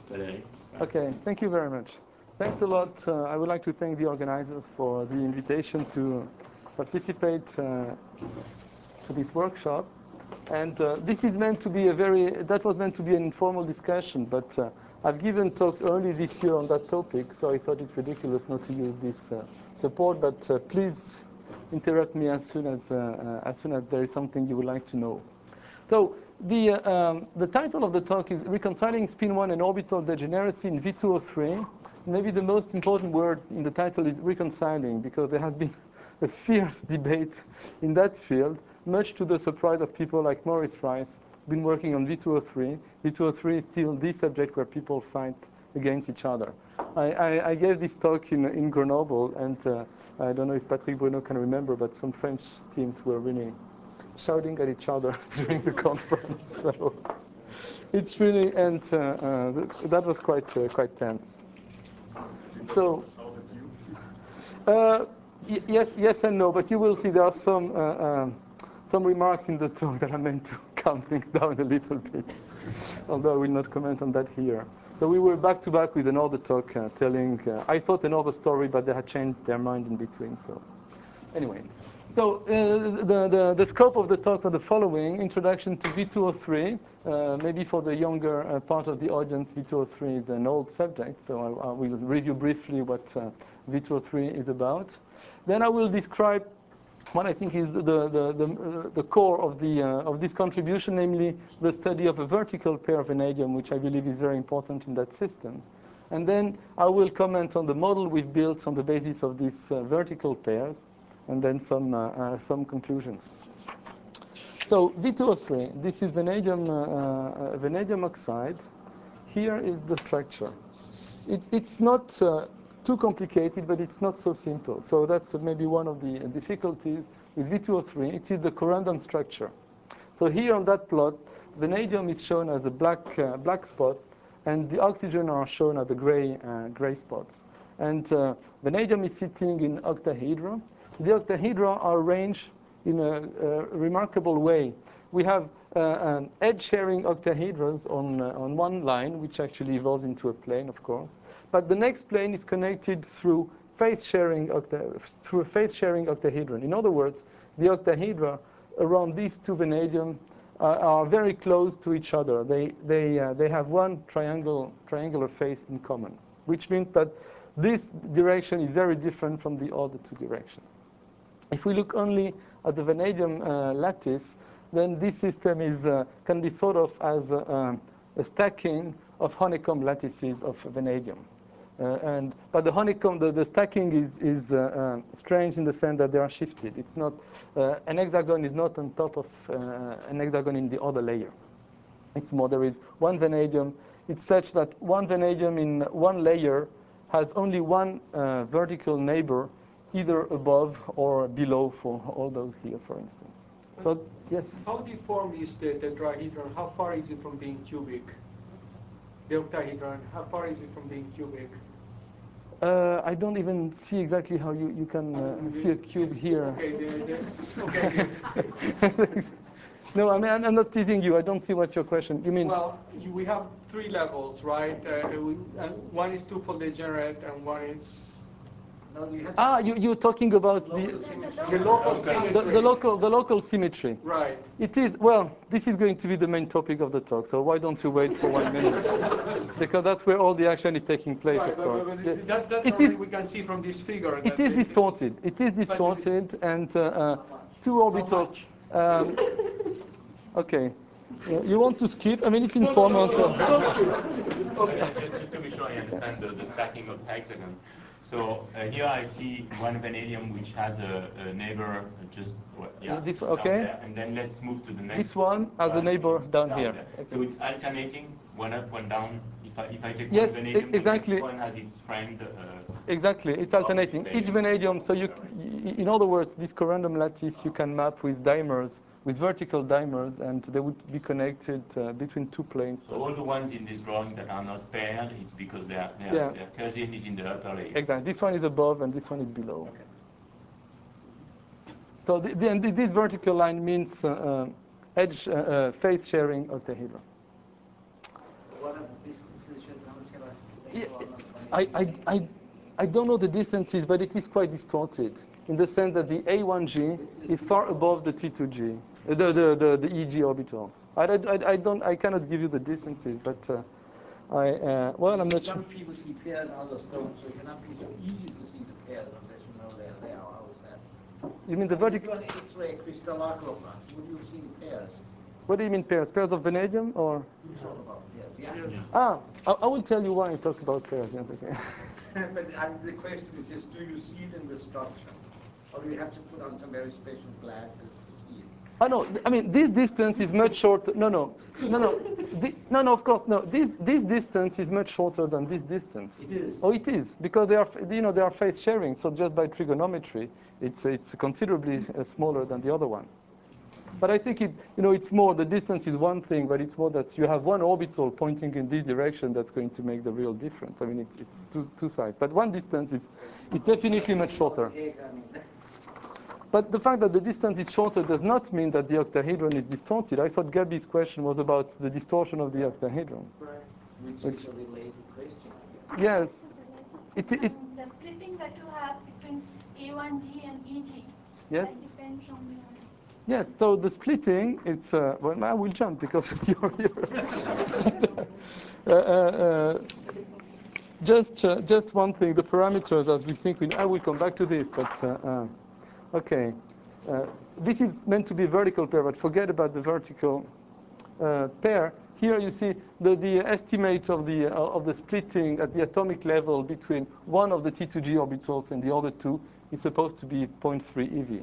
Frédéric. Okay, thank you very much. Thanks a lot. I would like to thank the organizers for the invitation to participate to this workshop. And this is meant to be that was meant to be an informal discussion, but I've given talks early this year on that topic, so I thought it's ridiculous not to use this support, but please interrupt me as soon as there is something you would like to know. So the title of the talk is Reconciling Spin 1 and Orbital Degeneracy in V2O3. Maybe the most important word in the title is reconciling, because there has been a fierce debate in that field, much to the surprise of people like Maurice Rice, been working on V2O3. V2O3 is still the subject where people fight against each other. I gave this talk in Grenoble, and I don't know if Patrick Bruno can remember, but some French teams were really shouting at each other during the conference. So it's really, and that was quite tense. So yes and no, but you will see there are some remarks in the talk that are meant to calm things down a little bit, although I will not comment on that here. So we were back to back with another talk telling, I thought another story, but they had changed their mind in between. So anyway, so the scope of the talk are the following: introduction to V2O3. Maybe for the younger part of the audience, V2O3 is an old subject, so I will review briefly what V2O3 is about. Then I will describe what I think is the core of this contribution, namely the study of a vertical pair of vanadium, which I believe is very important in that system. And then I will comment on the model we've built on the basis of these vertical pairs, and then some conclusions. So V2O3, this is vanadium oxide. Here is the structure. It's not too complicated, but it's not so simple. So that's maybe one of the difficulties with V2O3. It is the corundum structure. So here on that plot, vanadium is shown as a black spot, and the oxygen are shown as the gray spots. And vanadium is sitting in octahedra. The octahedra are arranged in a remarkable way. We have edge-sharing octahedras on one line, which actually evolves into a plane, of course. But the next plane is connected through a face-sharing octahedron. In other words, the octahedra around these two vanadium are very close to each other. They have one triangular face in common, which means that this direction is very different from the other two directions. If we look only at the vanadium lattice, then this system can be thought of as a stacking of honeycomb lattices of vanadium. But the honeycomb, the stacking is strange in the sense that they are shifted. It's not an hexagon is not on top of an hexagon in the other layer. It's more, there is one vanadium. It's such that one vanadium in one layer has only one vertical neighbor, either above or below for all those here, for instance. So yes. How deformed is the tetrahedron? How far is it from being cubic? The octahedron, how far is it from being cubic? I don't even see exactly how you can see a cube here. Okay. No, I mean, I'm not teasing you. I don't see what your question. You mean? Well, we have three levels, right? One is two-fold degenerate, and one is. You're talking about the local symmetry. The local symmetry. Right. It is, well, this is going to be the main topic of the talk, so why don't you wait for 1 minute? Because that's where all the action is taking place, right, of course. We can see from this figure. It is distorted. It is distorted, and two orbitals. Okay. You want to skip? I mean, it's informal. So. Just to be sure I understand the stacking of hexagons. So here I see one vanadium which has a neighbor just this okay. There. And then let's move to the next. This one has a neighbor down here. Okay. So it's alternating, one up, one down. If I take yes, one vanadium, exactly. the next one has its friend. Exactly, it's alternating. Each vanadium, so in other words, this corundum lattice you can map with dimers, with vertical dimers, and they would be connected between two planes. So all the ones in this drawing that are not paired, it's because their cousin is in the upper layer. Exactly. This one is above and this one is below. Okay. So this vertical line means phase sharing octahedron. This is you should come and tell us Yeah, later on. I don't know the distances, but it is quite distorted in the sense that the A1G is far above the T2G, the EG orbitals. I cannot give you the distances, but well, I'm not sure. Some people see pairs, others don't, so it cannot be so easy to see the pairs unless you know they're there. How is that? You mean the If vertical? you're an X-ray crystallographer, would you see pairs? What do you mean pairs? Pairs of vanadium, or? You talk about pairs, yeah. I will tell you why I talk about pairs. Yes, okay. But the question is just, do you see it in the structure? Or do you have to put on some very special glasses to see it? No. I mean, this distance is much shorter. No. No. Of course, no. This distance is much shorter than this distance. It is. Oh, it is, because they are phase sharing. So just by trigonometry, it's considerably smaller than the other one. But I think it's more, the distance is one thing, but it's more that you have one orbital pointing in this direction that's going to make the real difference. I mean, it's two sides. But one distance is definitely much shorter. But the fact that the distance is shorter does not mean that the octahedron is distorted. I thought Gabby's question was about the distortion of the octahedron. Right. Which is a related question. Yes. The splitting that you have between A1G and EG, Yes. that depends on your... Yes, so the splitting, it's, well, I will jump because you're here. Just one thing, the parameters as we think, I will come back to this, but okay. This is meant to be a vertical pair, but forget about the vertical pair. Here you see the estimate of the splitting at the atomic level between one of the T2G orbitals and the other two is supposed to be 0.3 eV.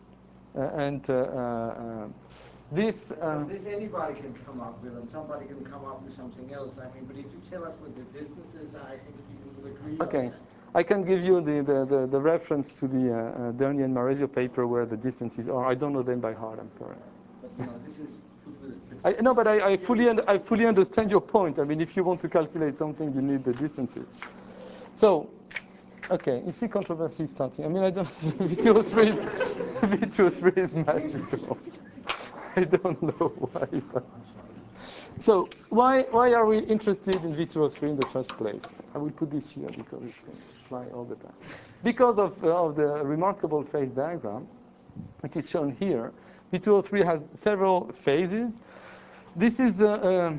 This anybody can come up with, and somebody can come up with something else. I mean, but if you tell us what the distance is, I think people will agree. Okay, on that. I can give you the reference to the Derny and Maresio paper where the distances are. I don't know them by heart. I'm sorry. But this is. No, but I fully understand your point. I mean, if you want to calculate something, you need the distances. So. Okay, you see controversy starting. I mean, I don't. V2O3 is magical. I don't know why. But. So why are we interested in V2O3 in the first place? I will put this here because it can fly all the time. Because of the remarkable phase diagram, which is shown here. V2O3 has several phases. This is a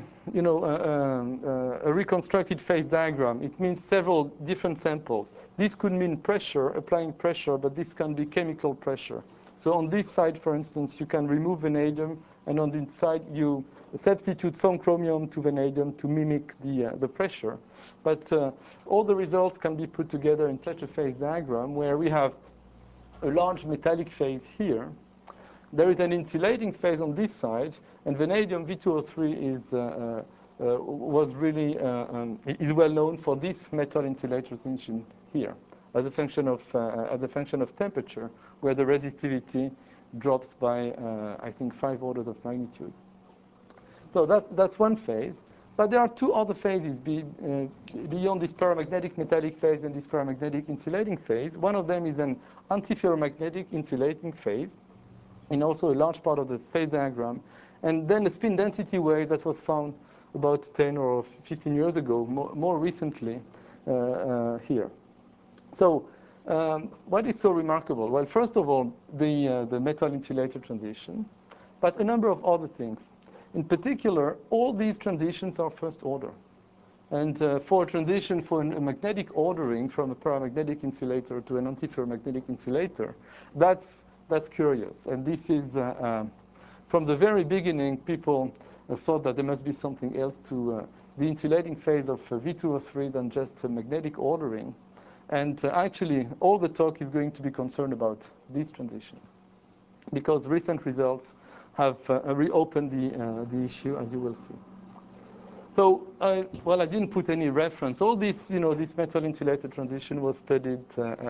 reconstructed phase diagram. It means several different samples. This could mean pressure, applying pressure, but this can be chemical pressure. So on this side, for instance, you can remove vanadium, and on this side you substitute some chromium to vanadium to mimic the pressure. But all the results can be put together in such a phase diagram where we have a large metallic phase here. There is an insulating phase on this side, and vanadium V2O3 was really is well known for this metal insulator transition here, as a function of temperature, where the resistivity drops by I think 5 orders of magnitude. So that's one phase. But there are two other phases beyond this paramagnetic metallic phase and this paramagnetic insulating phase. One of them is an antiferromagnetic insulating phase, and also a large part of the phase diagram, and then a spin density wave that was found about 10 or 15 years ago, more recently here. So what is so remarkable? Well, first of all, the metal insulator transition, but a number of other things. In particular, all these transitions are first order. And for a transition for a magnetic ordering from a paramagnetic insulator to an antiferromagnetic insulator, that's curious. And this is, from the very beginning, people thought that there must be something else to the insulating phase of V2O3 than just a magnetic ordering. And actually, all the talk is going to be concerned about this transition, because recent results have reopened the issue, as you will see. So, I didn't put any reference. All this, this metal insulator transition was studied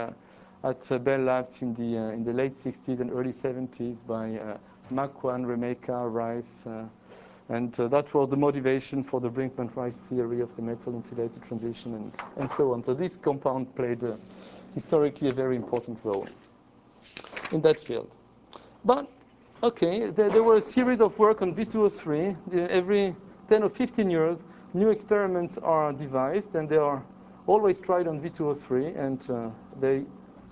at Bell Labs in the late 60s and early 70s by McQuan, Remeka, Rice, and that was the motivation for the Brinkman-Rice theory of the metal insulator transition and so on. So this compound played historically a very important role in that field. But, okay, there were a series of work on V2O3. Every 10 or 15 years, new experiments are devised, and they are always tried on V2O3, and they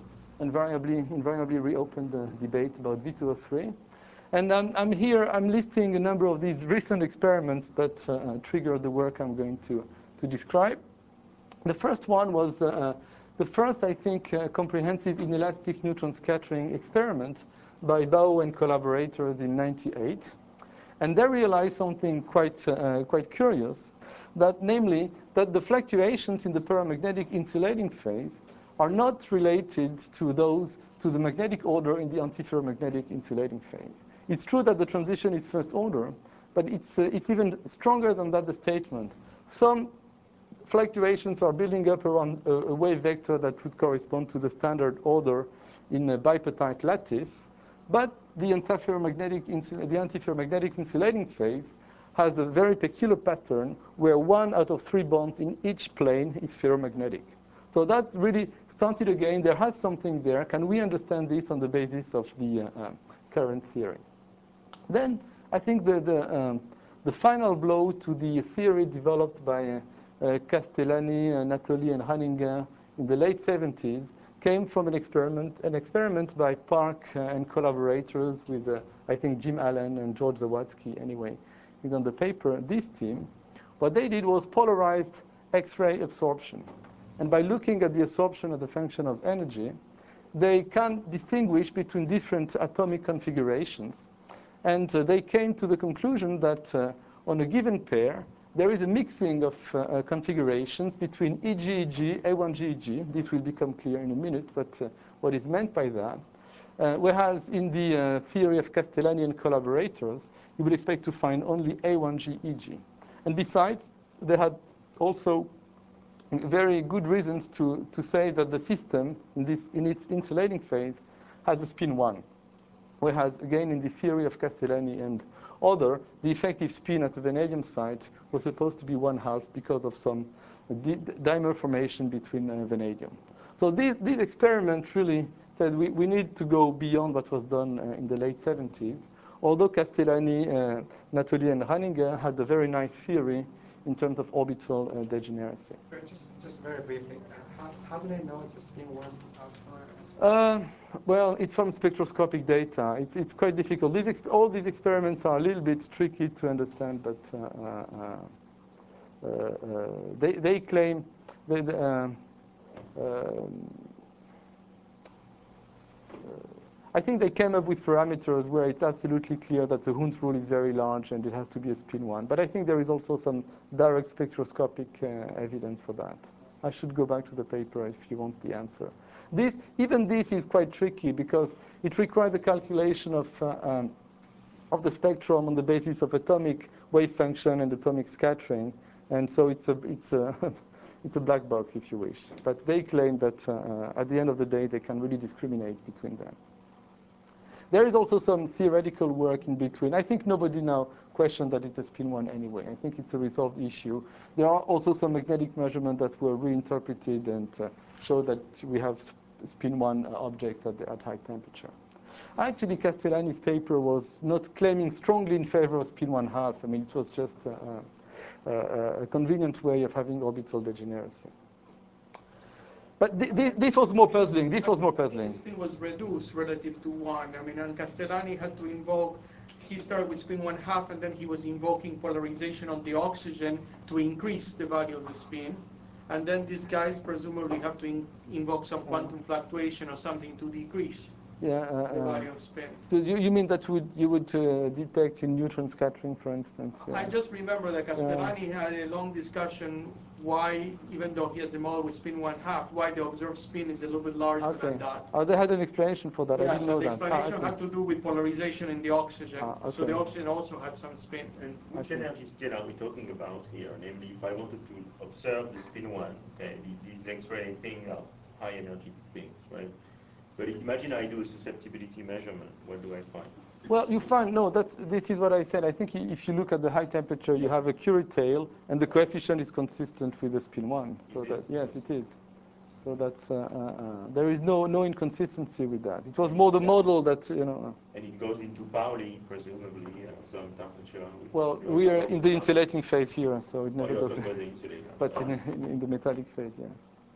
invariably reopen the debate about V2O3. And I'm listing a number of these recent experiments that triggered the work I'm going to describe. The first one was the first, I think, comprehensive inelastic neutron scattering experiment by Bao and collaborators in '98. And they realized something quite curious, that namely, that the fluctuations in the paramagnetic insulating phase are not related to the magnetic order in the antiferromagnetic insulating phase. It's true that the transition is first order, but it's even stronger than that, the statement. Some fluctuations are building up around a wave vector that would correspond to the standard order in a bipartite lattice, but the antiferromagnetic insulating phase has a very peculiar pattern where 1 out of 3 bonds in each plane is ferromagnetic. So that really started again. There has something there. Can we understand this on the basis of the current theory? Then I think the final blow to the theory developed by Castellani, Natoli, and Hanninger in the late 70s came from an experiment by Park and collaborators with, I think, Jim Allen and George Zawadzki, anyway, is on the paper, this team. What they did was polarized X-ray absorption. And by looking at the absorption as a function of energy, they can distinguish between different atomic configurations. And they came to the conclusion that on a given pair, there is a mixing of configurations between EG-EG, A1G-EG. This will become clear in a minute, but what is meant by that. Whereas in the theory of Castellani and collaborators, you would expect to find only A1G-EG. And besides, they had also very good reasons to say that the system in its insulating phase has a spin 1. Whereas, again, in the theory of Castellani and other, the effective spin at the vanadium site was supposed to be 1/2 because of some dimer formation between vanadium. So this experiment really said we need to go beyond what was done in the late 70s, although Castellani, Natoli, and Hanninger had a very nice theory in terms of orbital degeneracy. Just very briefly, how do they know it's a spin 1 outlier? Well, it's from spectroscopic data. It's quite difficult. All these experiments are a little bit tricky to understand, but they claim that I think they came up with parameters where it's absolutely clear that the Hund's rule is very large and it has to be a spin 1. But I think there is also some direct spectroscopic evidence for that. I should go back to the paper if you want the answer. Even this is quite tricky because it requires the calculation of the spectrum on the basis of atomic wave function and atomic scattering, and so it's a black box, if you wish. But they claim that at the end of the day, they can really discriminate between them. There is also some theoretical work in between. I think nobody now questioned that it's a spin 1 anyway. I think it's a resolved issue. There are also some magnetic measurements that were reinterpreted and show that we have spin 1 objects at high temperature. Actually, Castellani's paper was not claiming strongly in favor of spin 1/2. I mean, it was just a convenient way of having orbital degeneracy. But this was more puzzling. This was more puzzling. Spin was reduced relative to 1. I mean, and Castellani had to invoke. He started with spin 1/2, and then he was invoking polarization on the oxygen to increase the value of the spin. And then these guys presumably have to invoke some quantum fluctuation or something to decrease the value of spin. So you mean that you would detect in neutron scattering, for instance? I just remember that Castellani had a long discussion why, even though he has a model with spin 1/2, why the observed spin is a little bit larger than that. Oh, they had an explanation for that. Yeah, I didn't know that. The explanation had to do with polarization in the oxygen. Okay. So the oxygen also had some spin. And which energy scale are we talking about here? Namely, if I wanted to observe the spin 1, okay, these X-ray things are high energy things, right? But imagine I do a susceptibility measurement. What do I find? Well, you find, no, this is what I said. I think if you look at the high temperature, you have a Curie tail, and the coefficient is consistent with the spin 1. So that, yes, it is. So that's there is no inconsistency with that. It was more the model that And it goes into Pauli, presumably, at some temperature. Well, we are in the insulating phase here, so it never you're does. talking about the insulator. But in the metallic phase, yes.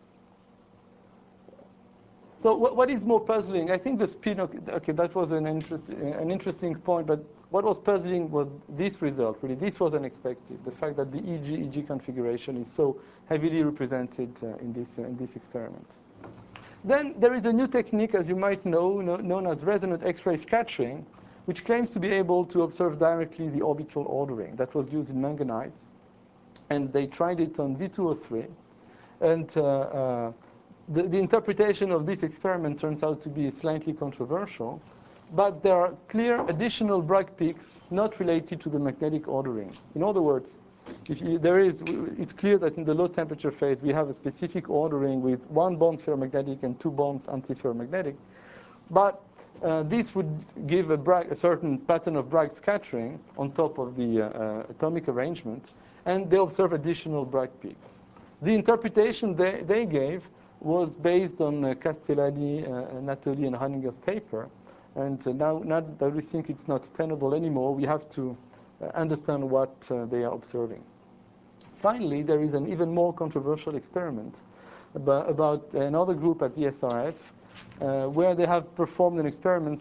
So what is more puzzling? I think the spin. Okay, that was an interesting point. But what was puzzling was this result. Really, this was unexpected. The fact that the EG configuration is so heavily represented in this experiment. Then there is a new technique, as you might know, known as resonant X-ray scattering, which claims to be able to observe directly the orbital ordering. That was used in manganites, and they tried it on V2O3, and the interpretation of this experiment turns out to be slightly controversial, but there are clear additional Bragg peaks not related to the magnetic ordering. In other words, it's clear that in the low temperature phase we have a specific ordering with one bond ferromagnetic and two bonds antiferromagnetic, but this would give a certain pattern of Bragg scattering on top of the atomic arrangement, and they observe additional Bragg peaks. The interpretation they gave was based on Castellani, Natoli, and Heininger's paper. And now that we think it's not tenable anymore, we have to understand what they are observing. Finally, there is an even more controversial experiment about another group at the SRF, where they have performed an experiment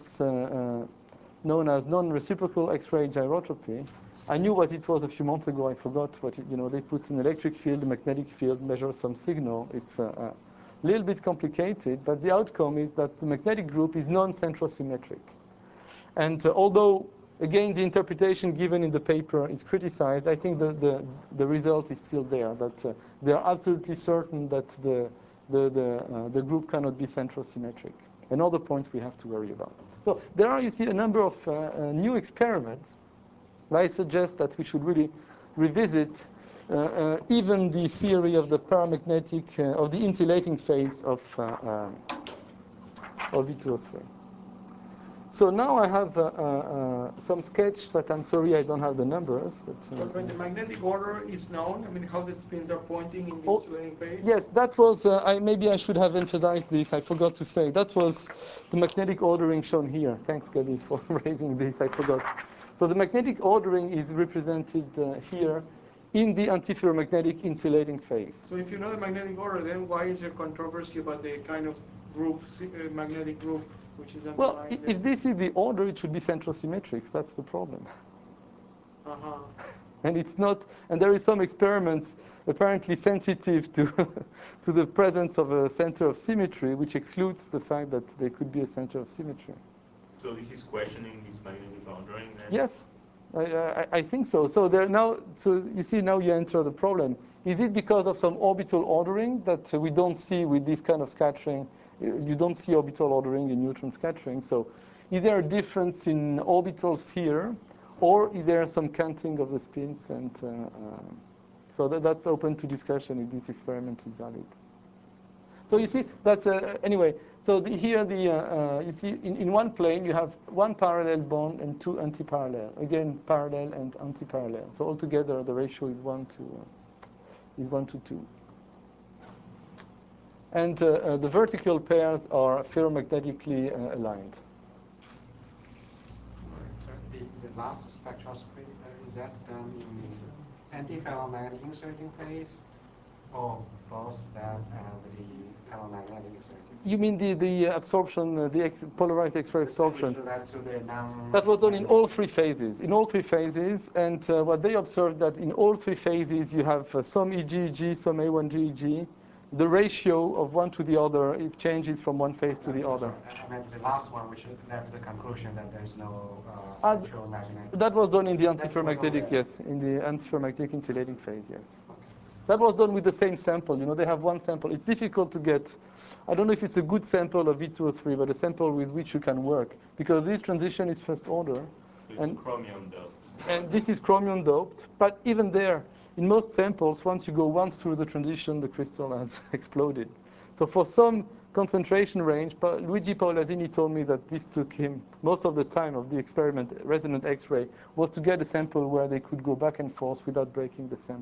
known as non-reciprocal X-ray gyrotropy. I knew what it was a few months ago. I forgot what they put an electric field, a magnetic field, measure some signal. It's a little bit complicated, but the outcome is that the magnetic group is non-centrosymmetric. And although, again, the interpretation given in the paper is criticized, I think the result is still there, that they are absolutely certain that the group cannot be centrosymmetric. Another point we have to worry about. So there are, you see, a number of new experiments. I suggest that we should really revisit even the theory of the paramagnetic, of the insulating phase of V2O3. So now I have some sketch, but I'm sorry I don't have the numbers. But when the magnetic order is known, I mean, how the spins are pointing in the insulating phase? Yes, that was, maybe I should have emphasized this. I forgot to say. That was the magnetic ordering shown here. Thanks, Gabi, for raising this. I forgot. So the magnetic ordering is represented here in the antiferromagnetic insulating phase. So if you know the magnetic order, then why is there controversy about the kind of group, magnetic group, which is Well, underlying if this is the order, it should be centrosymmetric. That's the problem. Uh-huh. And it's not. And there is some experiments apparently sensitive to to the presence of a center of symmetry, which excludes the fact that there could be a center of symmetry. So this is questioning this magnetic ordering then? Yes, I think so. So you see, now you enter the problem. Is it because of some orbital ordering that we don't see with this kind of scattering? You don't see orbital ordering in neutron scattering. So is there a difference in orbitals here, or is there some canting of the spins? And so that's open to discussion if this experiment is valid. So you see, that's anyway. So here you see in one plane you have one parallel bond and two anti-parallel. Again, parallel and anti-parallel. So altogether the ratio is 1 to 2. And the vertical pairs are ferromagnetically aligned. So the last spectroscopy, is that done in the anti-ferromagnetic insulating phase, or both that and the ferromagnetic insulating phase? You mean the absorption, the polarized X-ray absorption? That was done in all three phases. In all three phases, and what they observed that in all three phases you have some EG, some A1G, the ratio of one to the other, it changes from one phase to the other. I meant the last one, which led to the conclusion that there is no central magnetic. That was done in the antiferromagnetic, yes, in the antiferromagnetic insulating phase, yes. That was done with the same sample. They have one sample. It's difficult to get. I don't know if it's a good sample of V2O3, but a sample with which you can work, because this transition is first order. And chromium doped. And this is chromium doped, but even there, in most samples, once you go once through the transition, the crystal has exploded. So for some concentration range, Luigi Paolazzini told me that this took him most of the time of the experiment, resonant X-ray, was to get a sample where they could go back and forth without breaking the sample.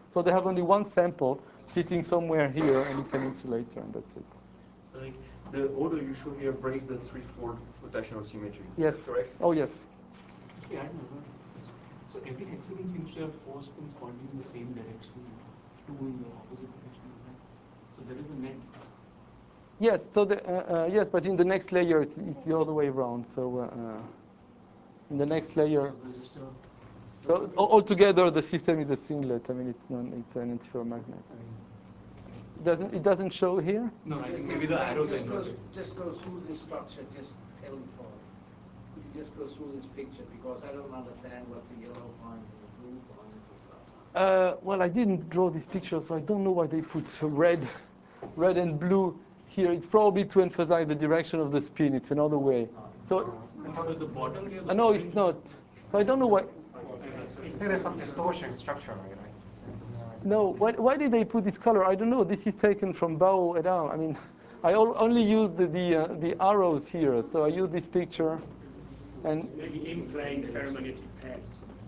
So they have only one sample sitting somewhere here, and it's an insulator, and that's it. Like the order you show here breaks the threefold rotational symmetry. Yes. That's correct? Oh, yes. Yeah, I know. So every hexagon seems to have 4 spins pointing in the same direction, 2 in the opposite direction. So there is a net. Yes. So yes, but in the next layer, it's the other way around. So in the next layer, so altogether the system is a singlet. I mean, it's an interferomagnet. It doesn't show here? No, I think maybe the arrows I know. Just go through this structure, just tell me for it. Could you just go through this picture, because I don't understand what's the yellow point and the blue point and stuff. Well, I didn't draw this picture, so I don't know why they put red and blue here. It's probably to emphasize the direction of the spin. It's another way. So And for the bottom here, no, it's not. So I don't know why. I think there's some distortion structurally, right? No, why did they put this color? I don't know. This is taken from Bao et al. I mean, I only used the arrows here. So I used this picture, and maybe inclined ferromagnetic pairs.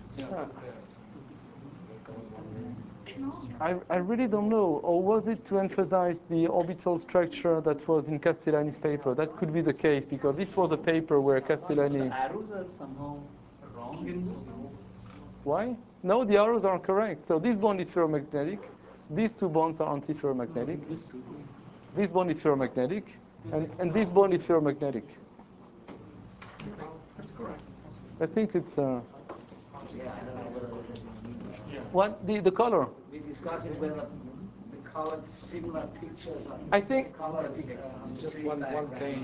I really don't know. Or was it to emphasize the orbital structure that was in Castellani's paper? That could be the case, because this was a paper where Castellani. The arrows are somehow wrong in this. Why? No, the arrows are correct. So this bond is ferromagnetic. These two bonds are antiferromagnetic. This bond is ferromagnetic, and this bond is ferromagnetic. That's correct. I think it's Yeah, I don't know whether this is what the color. we discussed it whether the colored similar pictures are I think colors. Just one plane.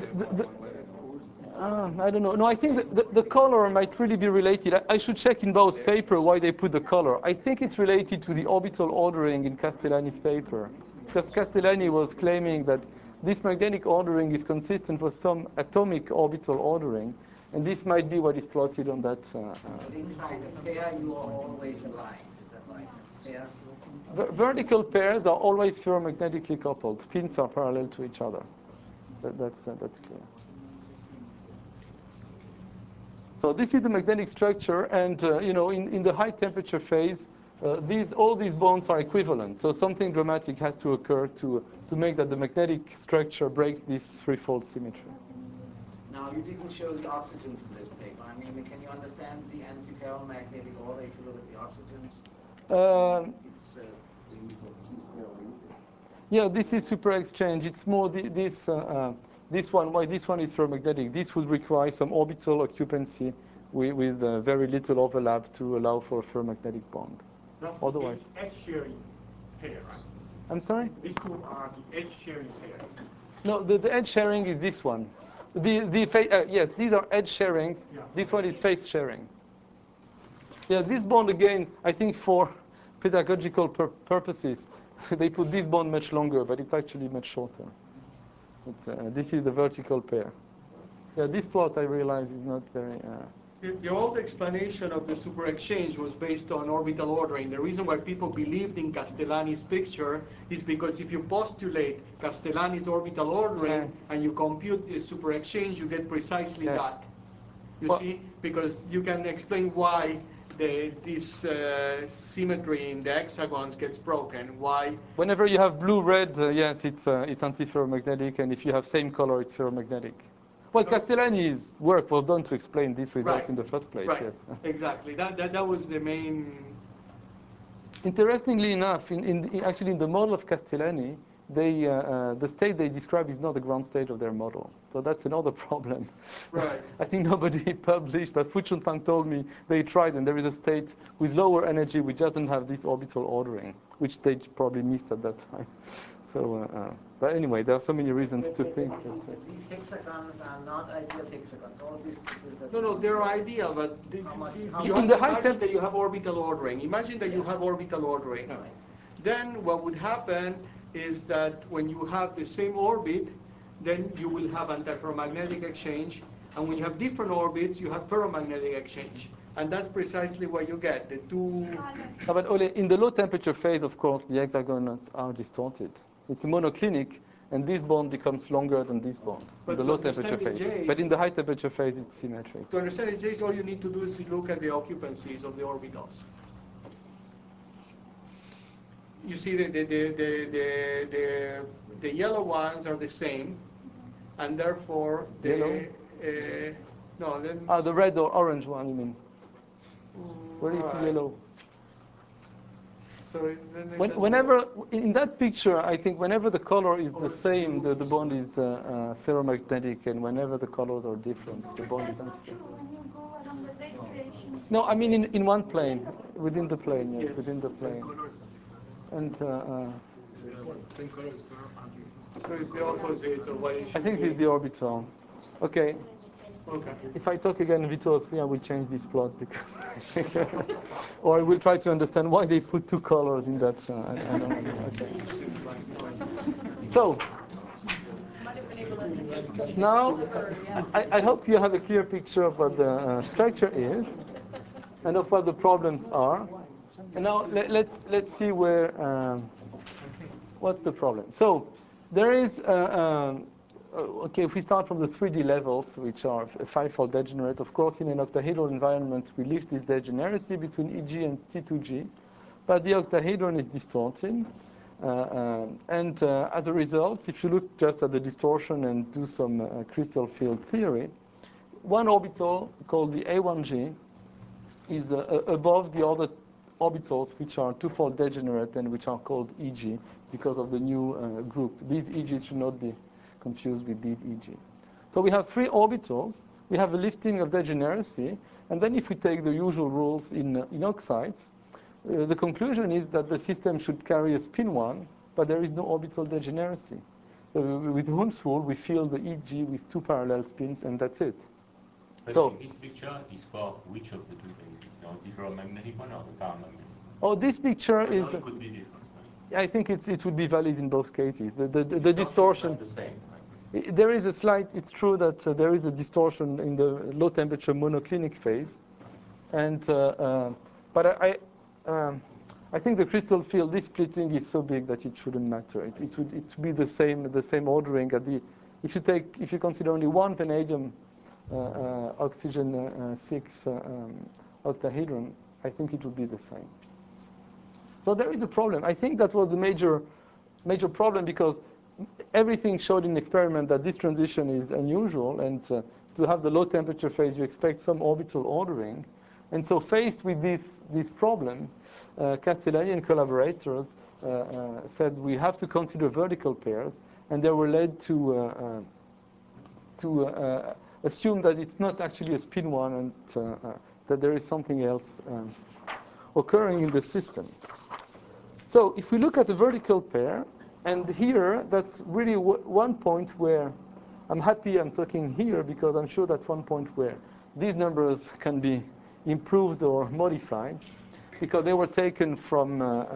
I don't know. No, I think the color might really be related. I should check in Bao's paper why they put the color. I think it's related to the orbital ordering in Castellani's paper, because Castellani was claiming that this magnetic ordering is consistent with some atomic orbital ordering, and this might be what is plotted on that. But inside a pair, you are always aligned. Is that right? Pair. Vertical pairs are always ferromagnetically coupled. Pins are parallel to each other. That's clear. So this is the magnetic structure, and in the high temperature phase, all these bonds are equivalent. So something dramatic has to occur to make that the magnetic structure breaks this threefold symmetry. Now, you didn't show the oxygens in this paper. I mean, can you understand the antiferromagnetic order if you look at the oxygens? Yeah, this is super exchange. It's more this one. Why this one is ferromagnetic? This would require some orbital occupancy with very little overlap to allow for a ferromagnetic bond. That's Otherwise, the edge sharing pair, right? I'm sorry? These two are the edge sharing pair. No, the edge sharing is this one. Yes, these are edge sharings. Yeah. This one is phase sharing. Yeah, this bond again, I think for pedagogical purposes, they put this bond much longer, but it's actually much shorter. This is the vertical pair. Yeah, this plot I realize is not very. The old explanation of the super exchange was based on orbital ordering. The reason why people believed in Castellani's picture is because if you postulate Castellani's orbital ordering and you compute the super exchange, you get precisely that. You see? Because you can explain why this symmetry in the hexagons gets broken. Why? Whenever you have blue-red, yes, it's antiferromagnetic, and if you have same color, it's ferromagnetic. Well, Castellani's work was done to explain these results in the first place. Right. Yes. Exactly. That was the main. Interestingly enough, actually in the model of Castellani, the state they describe is not the ground state of their model. So that's another problem. Right. I think nobody published, but Fu Chuntang told me they tried, and there is a state with lower energy which doesn't have this orbital ordering, which they probably missed at that time. So, but anyway, there are so many reasons to think that. These hexagons are not ideal hexagons. All distances. No, they're ideal, but you In have the to high imagine that you have orbital ordering. Imagine that you have orbital ordering. Right. Then what would happen is that when you have the same orbit, then you will have antiferromagnetic exchange, and when you have different orbits, you have ferromagnetic exchange. And that's precisely what you get, the two. No, but Ole, in the low temperature phase, of course, the hexagons are distorted. It's monoclinic, and this bond becomes longer than this bond in the low temperature phase. But in the high temperature phase, it's symmetric. To understand it, J's, all you need to do is look at the occupancies of the orbitals. you see the yellow ones are the same, and therefore the no then the red or orange one, you mean? Where do you see yellow? So whenever in that picture, I think whenever the color is the same, the bond is ferromagnetic, and whenever the colors are different, the bond is antiferromagnetic. When you go along the Z directions. No, I mean in one plane, within the plane, yes, Yes. within the plane. And Same color is so it's the opposite of what it should I think be. it's the orbital. Okay. Okay. If I talk again in V2O3, I will change this plot because, or I will try to understand why they put two colors in that. I don't know. Okay. So now I hope you have a clear picture of what the structure is and of what the problems are. And now let's see where what's the problem. So there is okay, if we start from the 3D levels, which are a five-fold degenerate, of course, in an octahedral environment, we leave this degeneracy between EG and T2G, but the octahedron is distorting. And as a result, if you look just at the distortion and do some crystal field theory, one orbital called the A1G is above the other orbitals, which are twofold degenerate and which are called EG because of the new group. These EGs should not be confused with these EG. So we have three orbitals. We have a lifting of degeneracy. And then if we take the usual rules in oxides, the conclusion is that the system should carry a spin 1, but there is no orbital degeneracy. With Hund's rule, we fill the EG with two parallel spins, and that's it. But so this picture is for which of the two phases? The ferromagnetic one or the paramagnetic? Oh, this picture is. It could be different. I think it would be valid in both cases. The distortion. The same. There is a slight. It's true that there is a distortion in the low temperature monoclinic phase, and but I think the crystal field, this splitting is so big that it shouldn't matter. It would be the same ordering at the. If you consider only one vanadium oxygen 6 octahedron, I think it would be the same. So there is a problem. I think that was the major problem because everything showed in the experiment that this transition is unusual, and to have the low temperature phase, you expect some orbital ordering. And so faced with this problem, Castellani and collaborators said we have to consider vertical pairs, and they were led to assume that it's not actually a spin 1 and that there is something else occurring in the system. So if we look at the vertical pair, and here, that's really one point where I'm happy I'm talking here because I'm sure that's one point where these numbers can be improved or modified because they were taken from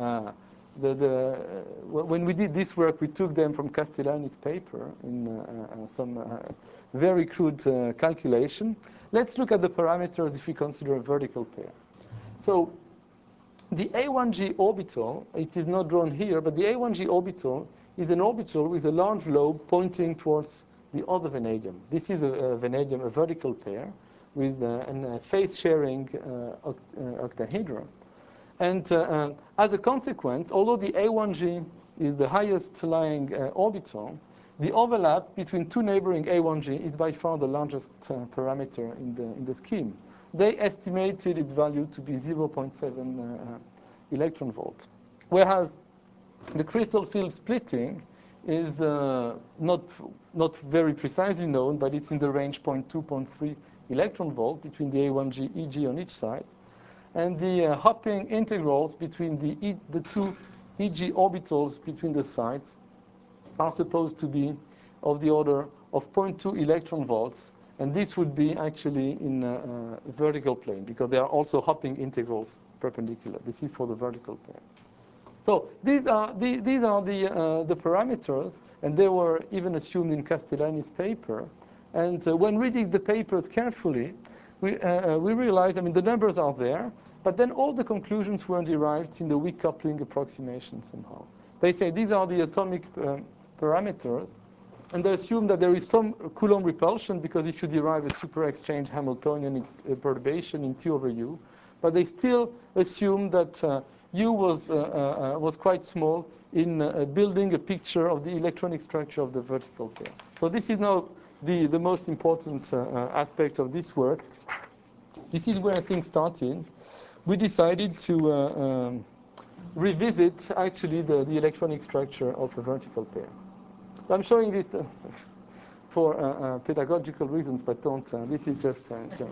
when we did this work, we took them from Castellani's paper in some very crude calculation. Let's look at the parameters if we consider a vertical pair. So the A1G orbital, it is not drawn here, but the A1G orbital is an orbital with a large lobe pointing towards the other vanadium. This is a vanadium, a vertical pair, with a phase-sharing octahedron. And as a consequence, although the A1G is the highest lying orbital, the overlap between two neighboring A1G is by far the largest parameter in the scheme. They estimated its value to be 0.7 electron volt, whereas the crystal field splitting is not very precisely known, but it's in the range 0.2, 0.3 electron volt between the A1G, EG on each side. And the hopping integrals between the two EG orbitals between the sides are supposed to be of the order of 0.2 electron volts. And this would be actually in a vertical plane because there are also hopping integrals perpendicular. This is for the vertical plane. So these are the parameters, and they were even assumed in Castellani's paper. And when reading the papers carefully, we realized, I mean, the numbers are there, but then all the conclusions were derived in the weak coupling approximation somehow. They say these are the atomic parameters, and they assume that there is some Coulomb repulsion because if you derive a super exchange Hamiltonian, it's a perturbation in T over U. But they still assume that U was quite small in building a picture of the electronic structure of the vertical pair. So this is now the most important aspect of this work. This is where things started. We decided to revisit actually the electronic structure of a vertical pair. So I'm showing this for pedagogical reasons, but don't. This is just.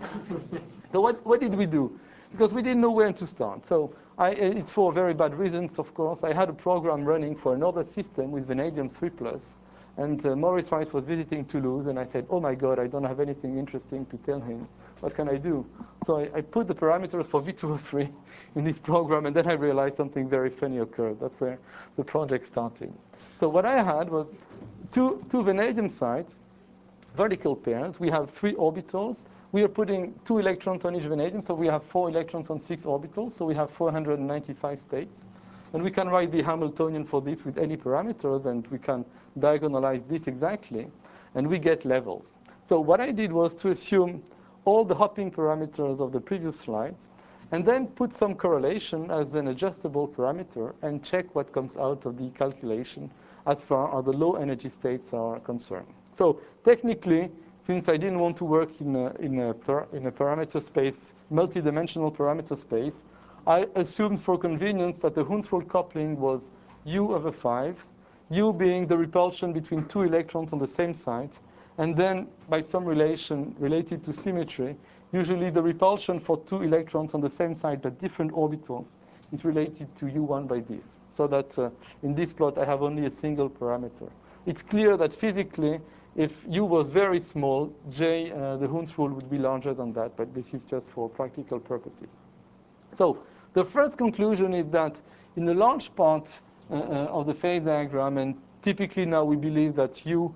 So what did we do? Because we didn't know where to start. So it's for very bad reasons, of course. I had a program running for another system with vanadium 3+, and Maurice Rice was visiting Toulouse, and I said, oh my God, I don't have anything interesting to tell him. What can I do? So I put the parameters for V2O3 in this program, and then I realized something very funny occurred. That's where the project started. So what I had was two vanadium sites, vertical pairs. We have 3 orbitals. We are putting 2 electrons on each vanadium, so we have 4 electrons on 6 orbitals, so we have 495 states. And we can write the Hamiltonian for this with any parameters, and we can diagonalize this exactly, and we get levels. So what I did was to assume all the hopping parameters of the previous slides, and then put some correlation as an adjustable parameter, and check what comes out of the calculation as far as the low energy states are concerned. So technically, since I didn't want to work in a parameter space, multi-dimensional parameter space, I assumed for convenience that the Hounsroll coupling was U/5, U being the repulsion between 2 electrons on the same site, and then by some relation related to symmetry, usually the repulsion for 2 electrons on the same site but different orbitals is related to U1 by this. So that in this plot I have only a single parameter. It's clear that physically, if U was very small, J, the Hund's rule, would be larger than that, but this is just for practical purposes. So the first conclusion is that in a large part of the phase diagram, and typically now we believe that U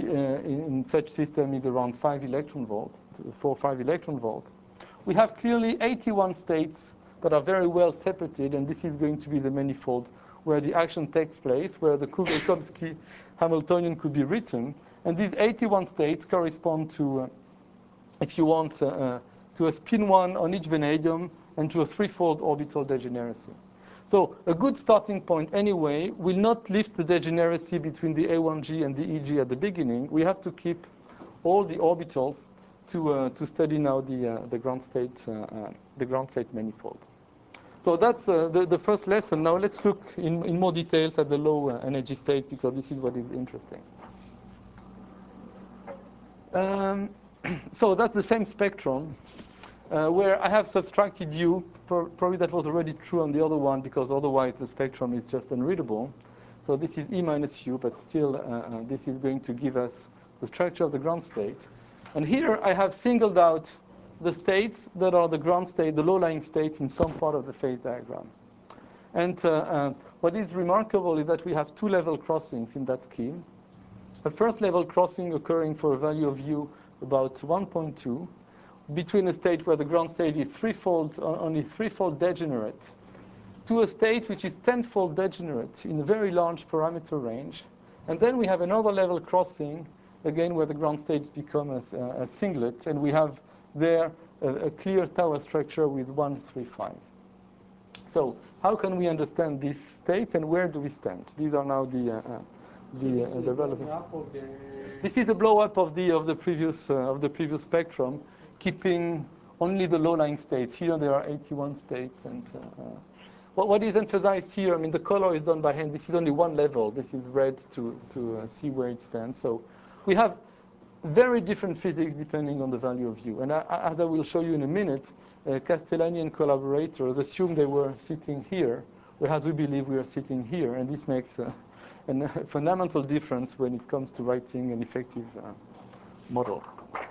in such system is around 5 electron volt, 4 or 5 electron volt, we have clearly 81 states that are very well separated, and this is going to be the manifold where the action takes place, where the Kugelkowski Hamiltonian could be written. And these 81 states correspond to, if you want, to a spin 1 on each vanadium and to a 3-fold orbital degeneracy. So a good starting point anyway will not lift the degeneracy between the A1G and the EG at the beginning. We have to keep all the orbitals to study now the ground state manifold. So that's the first lesson. Now let's look in more details at the low energy state, because this is what is interesting. So that's the same spectrum where I have subtracted U. Probably that was already true on the other one, because otherwise the spectrum is just unreadable. So this is E minus U, but still this is going to give us the structure of the ground state. And here I have singled out the states that are the ground state, the low-lying states in some part of the phase diagram. And what is remarkable is that we have 2 level crossings in that scheme. A first level crossing occurring for a value of U about 1.2 between a state where the ground state is only 3-fold degenerate, to a state which is 10-fold degenerate in a very large parameter range. And then we have another level crossing, again, where the ground states become a singlet, and we have there a clear tower structure with 1, 3, 5. So how can we understand these states, and where do we stand? These are now the relevant. This is the blow up of the previous spectrum, keeping only the low-lying states. Here there are 81 states, and what is emphasized here, I mean, the color is done by hand. This is only one level. This is red to see where it stands. So we have very different physics depending on the value of U. And as I will show you in a minute, Castellani and collaborators assumed they were sitting here, whereas we believe we are sitting here. And this makes a fundamental difference when it comes to writing an effective model.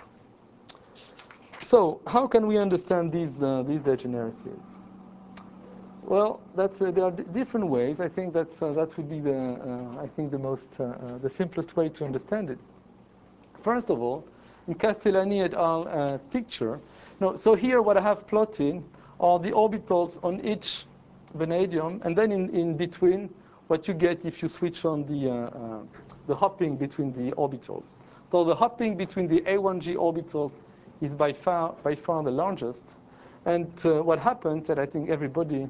So how can we understand these degeneracies? Well, there are different ways. I think that would be the simplest way to understand it. First of all, in Castellani et al. Picture, so here what I have plotted are the orbitals on each vanadium, and then in between what you get if you switch on the hopping between the orbitals. So the hopping between the A1G orbitals is by far the largest. And what happens, that I think everybody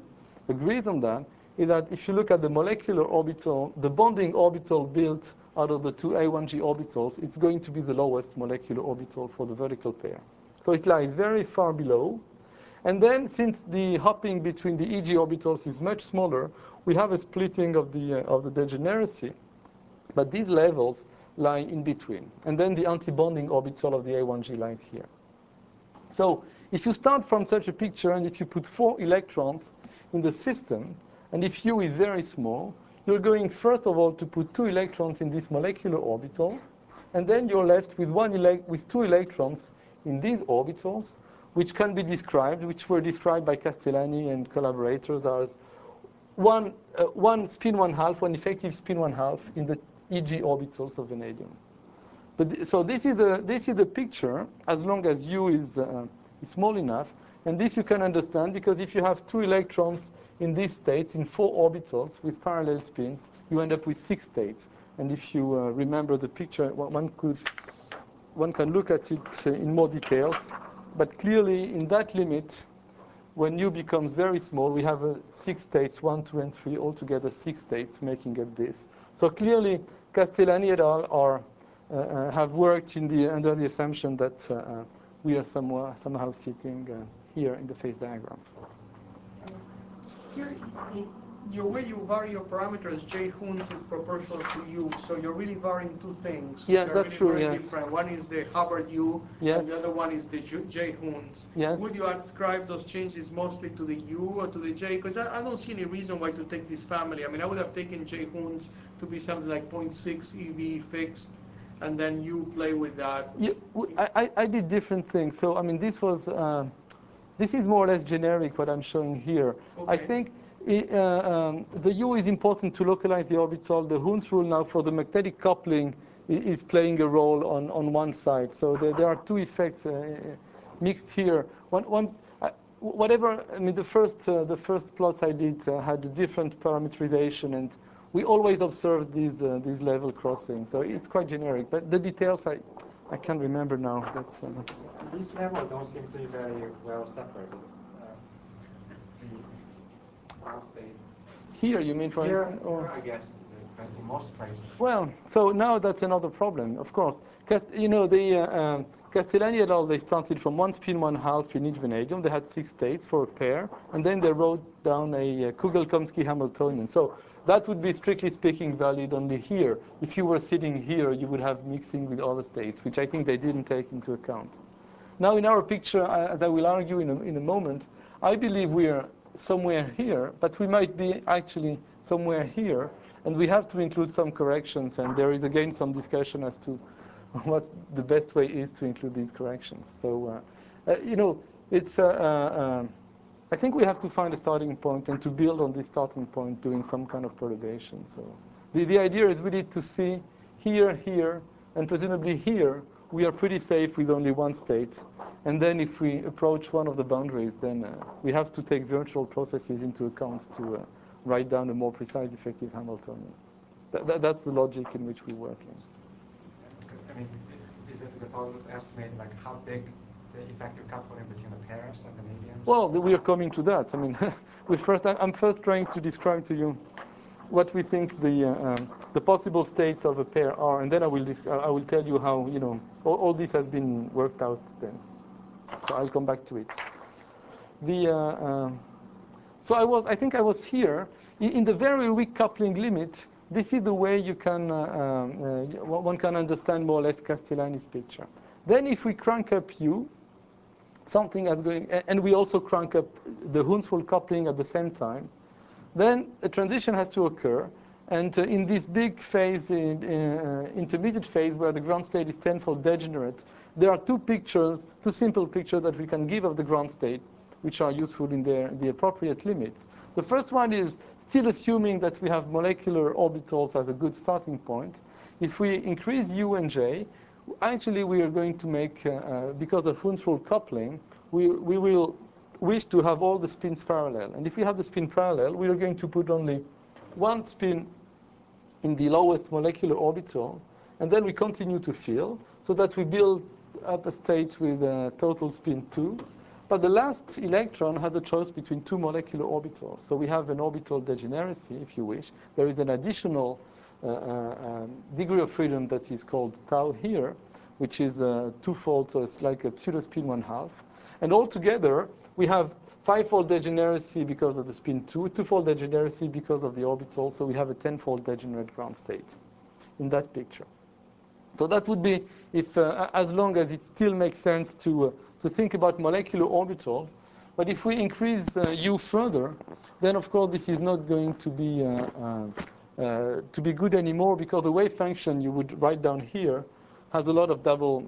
agrees on that, is that if you look at the molecular orbital, the bonding orbital built out of the two A1G orbitals, it's going to be the lowest molecular orbital for the vertical pair. So it lies very far below. And then, since the hopping between the EG orbitals is much smaller, we have a splitting of the degeneracy. But these levels lie in between. And then the anti-bonding orbital of the A1G lies here. So if you start from such a picture, and if you put 4 electrons in the system, and if U is very small, you're going, first of all, to put 2 electrons in this molecular orbital, and then you're left with, with 2 electrons in these orbitals, which can be described, which were described by Castellani and collaborators as one spin 1/2, one effective spin 1/2 in the EG orbitals of vanadium. But so this is the picture as long as U is small enough, and this you can understand because if you have 2 electrons in these states in 4 orbitals with parallel spins, you end up with 6 states. And if you remember the picture, one can look at it in more details. But clearly, in that limit, when U becomes very small, we have 6 states, 1, 2, and 3, altogether 6 states making up this. So clearly, Castellani et al. Have worked under the assumption that we are somehow sitting here in the phase diagram. Here, your way you vary your parameters, J Hunts is proportional to U, so you're really varying 2 things. Yes, that's really true. Very yes. different. One is the Hubbard U, yes. and the other one is the J Hunts. Yes. Would you ascribe those changes mostly to the U or to the J? Because I don't see any reason why to take this family. I mean, I would have taken J Hunts to be something like 0.6 EV fixed, and then you play with that. Yeah, I did different things. So I mean, this is more or less generic what I'm showing here. Okay. I think the U is important to localize the orbital. The Hund's rule now for the magnetic coupling is playing a role on one side. So there are 2 effects mixed here. Whatever. I mean, the first plots I did had a different parameterization, and we always observed these level crossings. So it's quite generic. But the details I can't remember now. That's these levels don't seem to be very well separated. Here, you mean, for here, instance? Or? I guess in most places. Well, so now that's another problem, of course. You know, the Castellani et al. They started from 1 spin 1/2 in each vanadium. They had 6 states for a pair, and then they wrote down a Kugelkomsky Hamiltonian. So that would be, strictly speaking, valid only here. If you were sitting here, you would have mixing with other states, which I think they didn't take into account. Now, in our picture, as I will argue in a moment, I believe we are somewhere here, but we might be actually somewhere here, and we have to include some corrections, and there is again some discussion as to what the best way is to include these corrections. So, you know, it's I think we have to find a starting point and to build on this starting point doing some kind of perturbation. So the idea is really to see here, and presumably here, we are pretty safe with only 1 state. And then if we approach one of the boundaries, then we have to take virtual processes into account to write down a more precise effective Hamiltonian. That's the logic in which we work in. I mean, is it possible to estimate like how big the effective coupling between the pairs and the mediums? Well, we are coming to that. I mean, I'm first trying to describe to you what we think the possible states of a pair are, and then I will tell you how, you know, all this has been worked out then. So I'll come back to it. So I think I was here in the very weak coupling limit. This is the way you can one can understand more or less Castellani's picture. Then if we crank up U, something is going, and we also crank up the Hund's rule coupling at the same time, then a transition has to occur. And in this big phase, intermediate phase, where the ground state is tenfold degenerate, there are 2 simple pictures that we can give of the ground state, which are useful in the appropriate limits. The first one is still assuming that we have molecular orbitals as a good starting point. If we increase U and J, actually we are going to make, because of Hund's rule coupling, we will wish to have all the spins parallel. And if we have the spin parallel, we are going to put only 1 spin in the lowest molecular orbital, and then we continue to fill, so that we build up a state with a total spin 2. But the last electron has a choice between two molecular orbitals. So we have an orbital degeneracy, if you wish. There is an additional degree of freedom that is called tau here, which is twofold, so it's like a pseudo spin 1/2. And altogether, we have fivefold degeneracy because of the spin 2, twofold degeneracy because of the orbital, so we have a tenfold degenerate ground state in that picture. So that would be if, as long as it still makes sense to think about molecular orbitals. But if we increase U further, then of course this is not going to be good anymore, because the wave function you would write down here has a lot of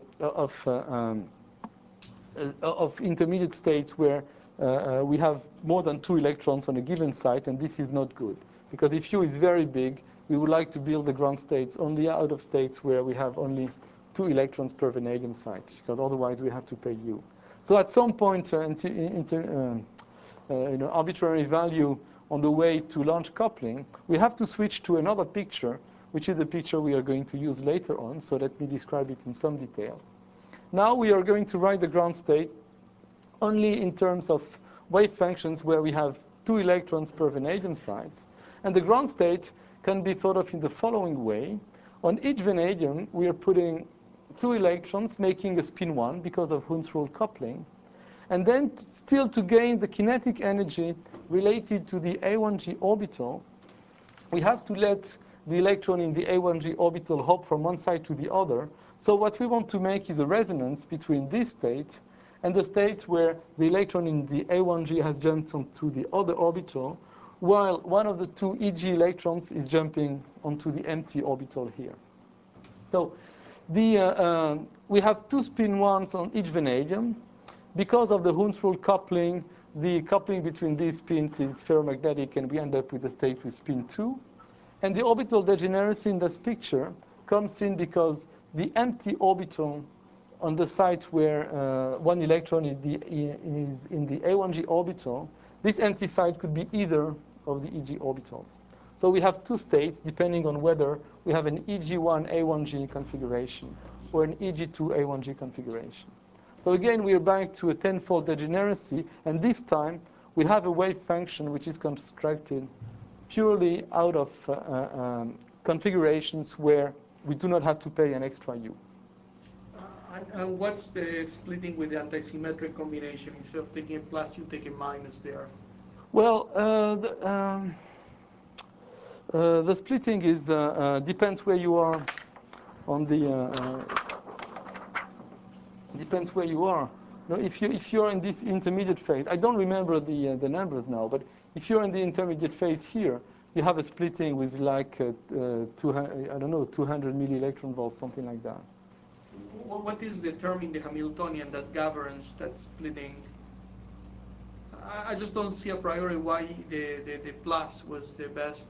of intermediate states where we have more than 2 electrons on a given site, and this is not good. Because if U is very big, we would like to build the ground states only out of states where we have only 2 electrons per vanadium site, because otherwise we have to pay U. So at some point, arbitrary value on the way to launch coupling, we have to switch to another picture, which is the picture we are going to use later on. So let me describe it in some detail. Now we are going to write the ground state only in terms of wave functions where we have 2 electrons per vanadium sites. And the ground state can be thought of in the following way. On each vanadium, we are putting 2 electrons, making a spin 1 because of Hund's rule coupling. And then still to gain the kinetic energy related to the A1G orbital, we have to let the electron in the A1G orbital hop from one side to the other. So what we want to make is a resonance between this state and the state where the electron in the A1G has jumped onto the other orbital, while one of the 2 EG electrons is jumping onto the empty orbital here. So we have 2 spin 1s on each vanadium. Because of the Hund's rule coupling, the coupling between these spins is ferromagnetic, and we end up with a state with spin 2. And the orbital degeneracy in this picture comes in because the empty orbital on the site where 1 electron is in the A1G orbital, this empty site could be either of the EG orbitals. So we have 2 states depending on whether we have an EG1 A1G configuration or an EG2 A1G configuration. So again, we are back to a tenfold degeneracy, and this time we have a wave function which is constructed purely out of configurations where we do not have to pay an extra U. And what's the splitting with the antisymmetric combination? Instead of taking a plus, you take a minus there. Well, the splitting is depends where you are on the depends where you are. You know, if you're in this intermediate phase, I don't remember the numbers now, but if you're in the intermediate phase here, you have a splitting with like 200, I don't know, 200 milli-electron volts, something like that. What is the term in the Hamiltonian that governs that splitting? I just don't see a priori why the plus was the best.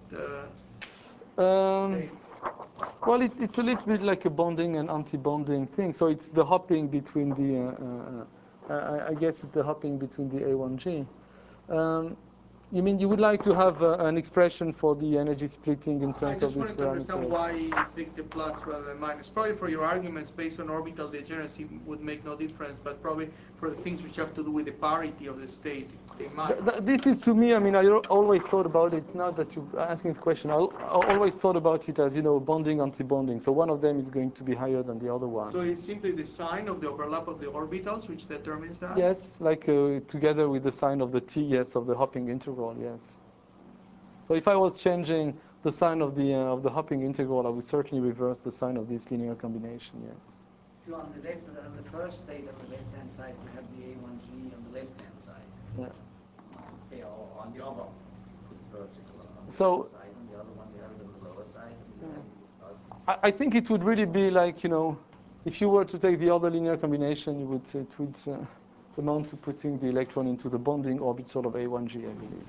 Well, it's a little bit like a bonding and anti-bonding thing. So it's the hopping between the, I guess it's the hopping between the A1G. You mean you would like to have an expression for the energy splitting in terms of this parameter? I just wanted to understand why you picked the plus rather than minus. Probably for your arguments based on orbital degeneracy would make no difference, but probably for the things which have to do with the parity of the state, they might. This is, to me, I mean, I always thought about it, now that you're asking this question, I always thought about it as, you know, bonding, anti-bonding. So one of them is going to be higher than the other one. So it's simply the sign of the overlap of the orbitals which determines that? Yes, like together with the sign of the T, yes, of the hopping integral, yes. So if I was changing the sign of the hopping integral, I would certainly reverse the sign of this linear combination, yes. If you're on the left, on the first state on the left-hand side, you have the A1G on the left-hand side. Yeah. Okay, or on the other vertical. On the So side, on the other one, you have it on the lower side. Yeah. I think it would really be like, you know, if you were to take the other linear combination, it would amount to putting the electron into the bonding orbital of A1G, I believe.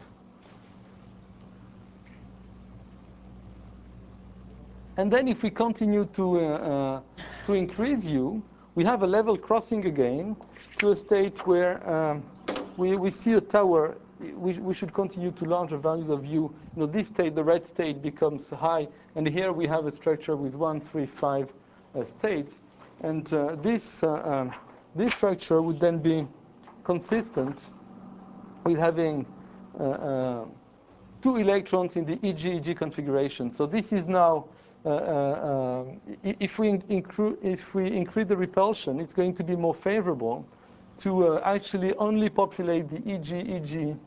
And then if we continue to increase U, we have a level crossing again to a state where we see a tower. We should continue to larger values of U. You know, this state, the red state, becomes high, and here we have a structure with 1, 3, 5 states, and this structure would then be consistent with having two electrons in the EG-EG configuration. So this is now, if we increase the repulsion, it's going to be more favorable to actually only populate the EG-EG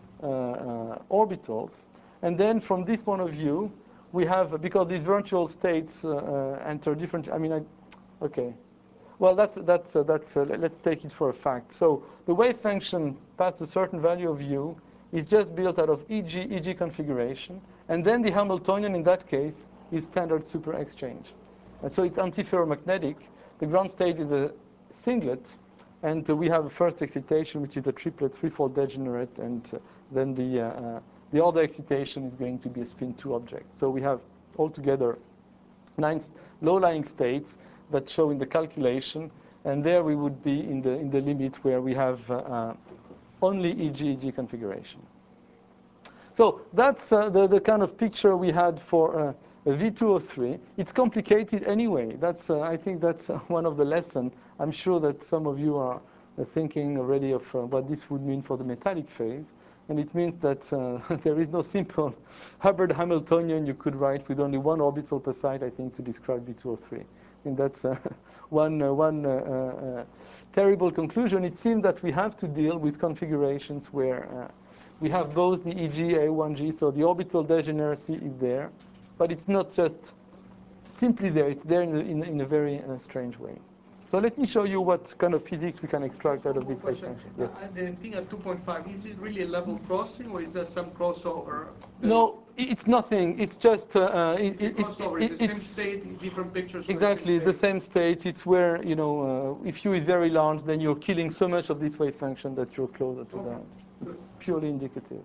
orbitals. And then from this point of view, we have, because these virtual states enter different, okay. Well, let's take it for a fact. So the wave function past a certain value of u is just built out of EG configuration, and then the Hamiltonian in that case is standard super exchange. And so it's antiferromagnetic. The ground state is a singlet, and we have a first excitation, which is a triplet threefold degenerate, and then the other excitation is going to be a spin 2 object. So we have altogether 9 low-lying states that show in the calculation, and there we would be in the limit where we have only EG configuration. So that's the kind of picture we had for V2O3. It's complicated anyway. That's I think that's one of the lessons. I'm sure that some of you are thinking already of what this would mean for the metallic phase. And it means that there is no simple Hubbard Hamiltonian you could write with only one orbital per site, I think, to describe V2O3. And that's one terrible conclusion. It seems that we have to deal with configurations where we have both the EG, A1G, so the orbital degeneracy is there, but it's not just simply there. It's there in a very strange way. So let me show you what kind of physics we can extract out of this wave function. Yes. The thing at 2.5, is it really a level crossing, or is there some crossover? No, it's nothing. It's just crossover. It's the same state, different pictures. Exactly, the same state. It's where, if U is very large, then you're killing so much of this wave function that you're closer to that. It's purely indicative.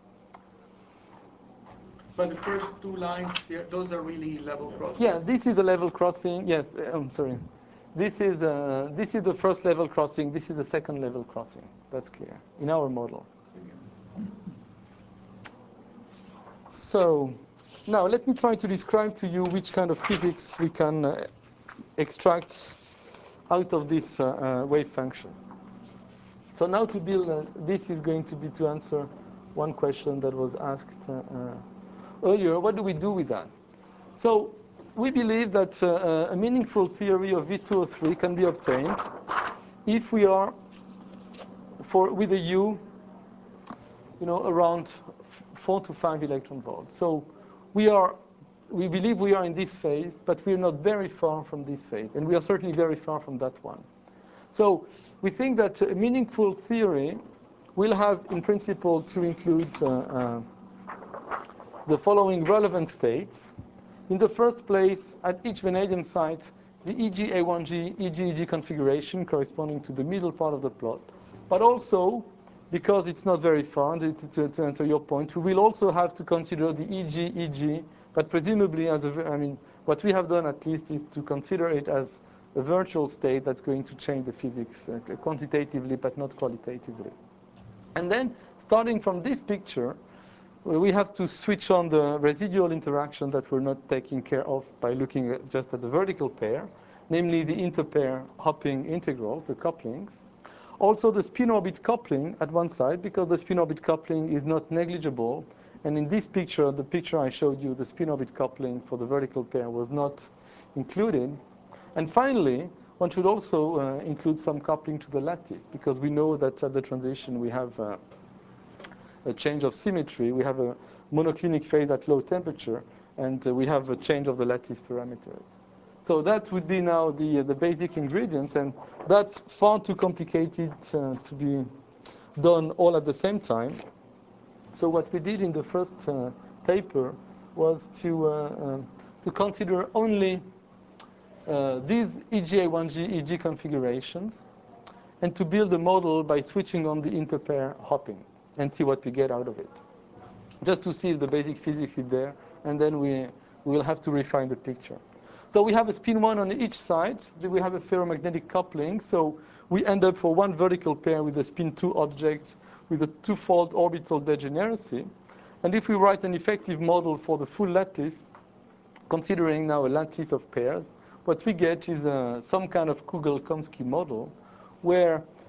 But the first two lines, those are really level crossing. Yeah, this is the level crossing. Yes, I'm sorry. This is the first level crossing. This is the second level crossing. That's clear in our model. So now let me try to describe to you which kind of physics we can extract out of this wave function. So now to build, this is going to be to answer one question that was asked earlier. What do we do with that? So we believe that a meaningful theory of V2O3 can be obtained if we are, with a U, around 4 to 5 electron volts. So we believe we are in this phase, but we're not very far from this phase, and we are certainly very far from that one. So we think that a meaningful theory will have, in principle, to include the following relevant states. In the first place, at each vanadium site, the EG-A1G, EG-EG configuration corresponding to the middle part of the plot. But also, because it's not very far, to answer your point, we will also have to consider the EG-EG, but presumably what we have done at least is to consider it as a virtual state that's going to change the physics quantitatively, but not qualitatively. And then, starting from this picture, we have to switch on the residual interaction that we're not taking care of by looking just at the vertical pair, namely the interpair hopping integrals, the couplings. Also the spin-orbit coupling at one side, because the spin-orbit coupling is not negligible. And in this picture, the picture I showed you, the spin-orbit coupling for the vertical pair was not included. And finally, one should also include some coupling to the lattice, because we know that at the transition we have a change of symmetry. We have a monoclinic phase at low temperature, and we have a change of the lattice parameters. So that would be now the basic ingredients, and that's far too complicated to be done all at the same time. So what we did in the first paper was to consider only these EG-A1G, EG configurations, and to build a model by switching on the interpair hopping and see what we get out of it. Just to see if the basic physics is there, and then we will have to refine the picture. So we have a spin 1 on each side. We have a ferromagnetic coupling. So we end up for one vertical pair with a spin 2 object with a twofold orbital degeneracy. And if we write an effective model for the full lattice, considering now a lattice of pairs, what we get is some kind of Kugel-Komsky model where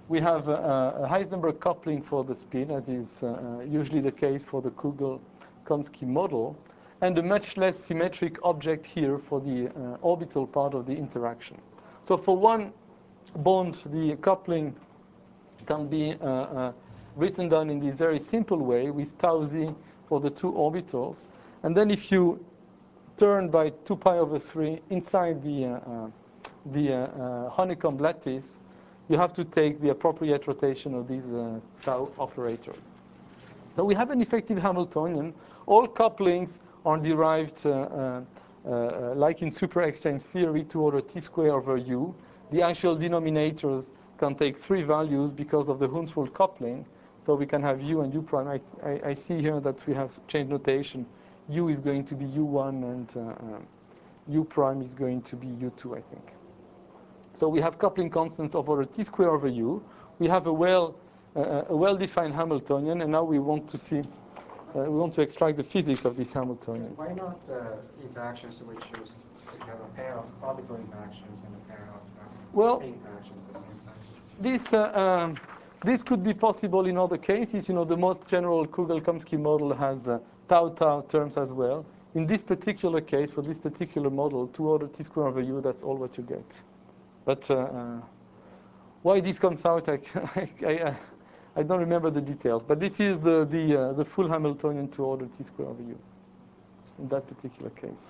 we have a Heisenberg coupling for the spin, as is usually the case for the Kugel-Kamsky model, and a much less symmetric object here for the orbital part of the interaction. So for one bond, the coupling can be written down in this very simple way with tau z for the two orbitals. And then if you turn by 2 pi over 3 inside the honeycomb lattice, you have to take the appropriate rotation of these tau operators. So we have an effective Hamiltonian. All couplings are derived like in super exchange theory to order t squared over u. The actual denominators can take 3 values because of the Hunsrud coupling. So we can have u and u prime. I see here that we have change notation. U is going to be u1 and u prime is going to be u2, I think. So we have coupling constants of order t squared over u. We have a well-defined Hamiltonian, and now we want to see, we want to extract the physics of this Hamiltonian. Why not interactions which use you have a pair of orbital interactions and a pair of free interactions at the same time? This could be possible in other cases. You know, the most general Kugel-Kamsky model has tau-tau terms as well. In this particular case, for this particular model, 2 order t squared over u, that's all what you get. But why this comes out, I don't remember the details. But this is the full Hamiltonian 2 order t squared over u in that particular case.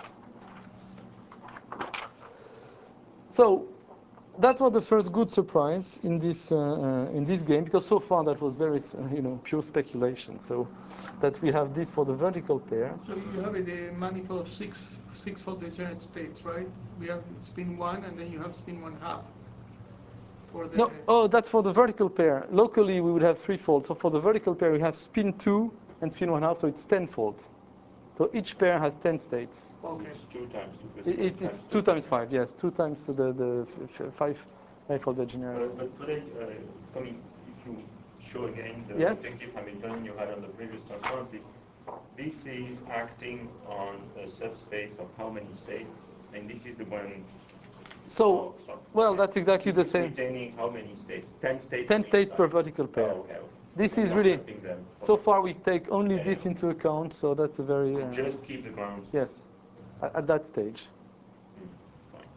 So that was the first good surprise in this game, because so far that was very pure speculation. So that we have this for the vertical pair. So you have a manifold of six-fold degenerate states, right? We have spin 1, and then you have spin 1/2. For the no, that's for the vertical pair. Locally we would have 3-fold. So for the vertical pair we have spin 2 and spin 1/2, so it's 10-fold. So each pair has 10 states. Okay. It's 2 times 2. It's 2 times 5, yes. 2 times the 5-fold degeneracy. But today, I mean, if you show again the yes? effective Hamiltonian you had on the previous transparency, this is acting on a subspace of how many states? And this is the one. So, well, that's exactly the same. Retaining how many states? 10 states. 10 states per vertical pair. Oh, okay. This is really, so far we take only this into account, so that's a very... just keep the grounds. Yes, at that stage. Fine.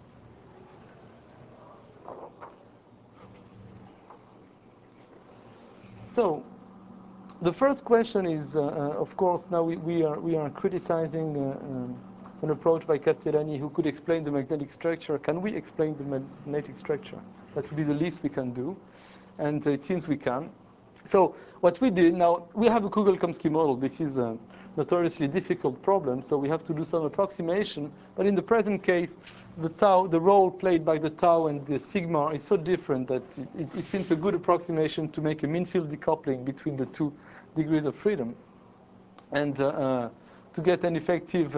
So, the first question is, of course, now we are criticizing an approach by Castellani who could explain the magnetic structure. Can we explain the magnetic structure? That would be the least we can do, and it seems we can. So what we did, now we have a Kugel-Kamsky model. This is a notoriously difficult problem, so we have to do some approximation. But in the present case, the role played by the tau and the sigma is so different that it seems a good approximation to make a mean field decoupling between the 2 degrees of freedom, and to get an effective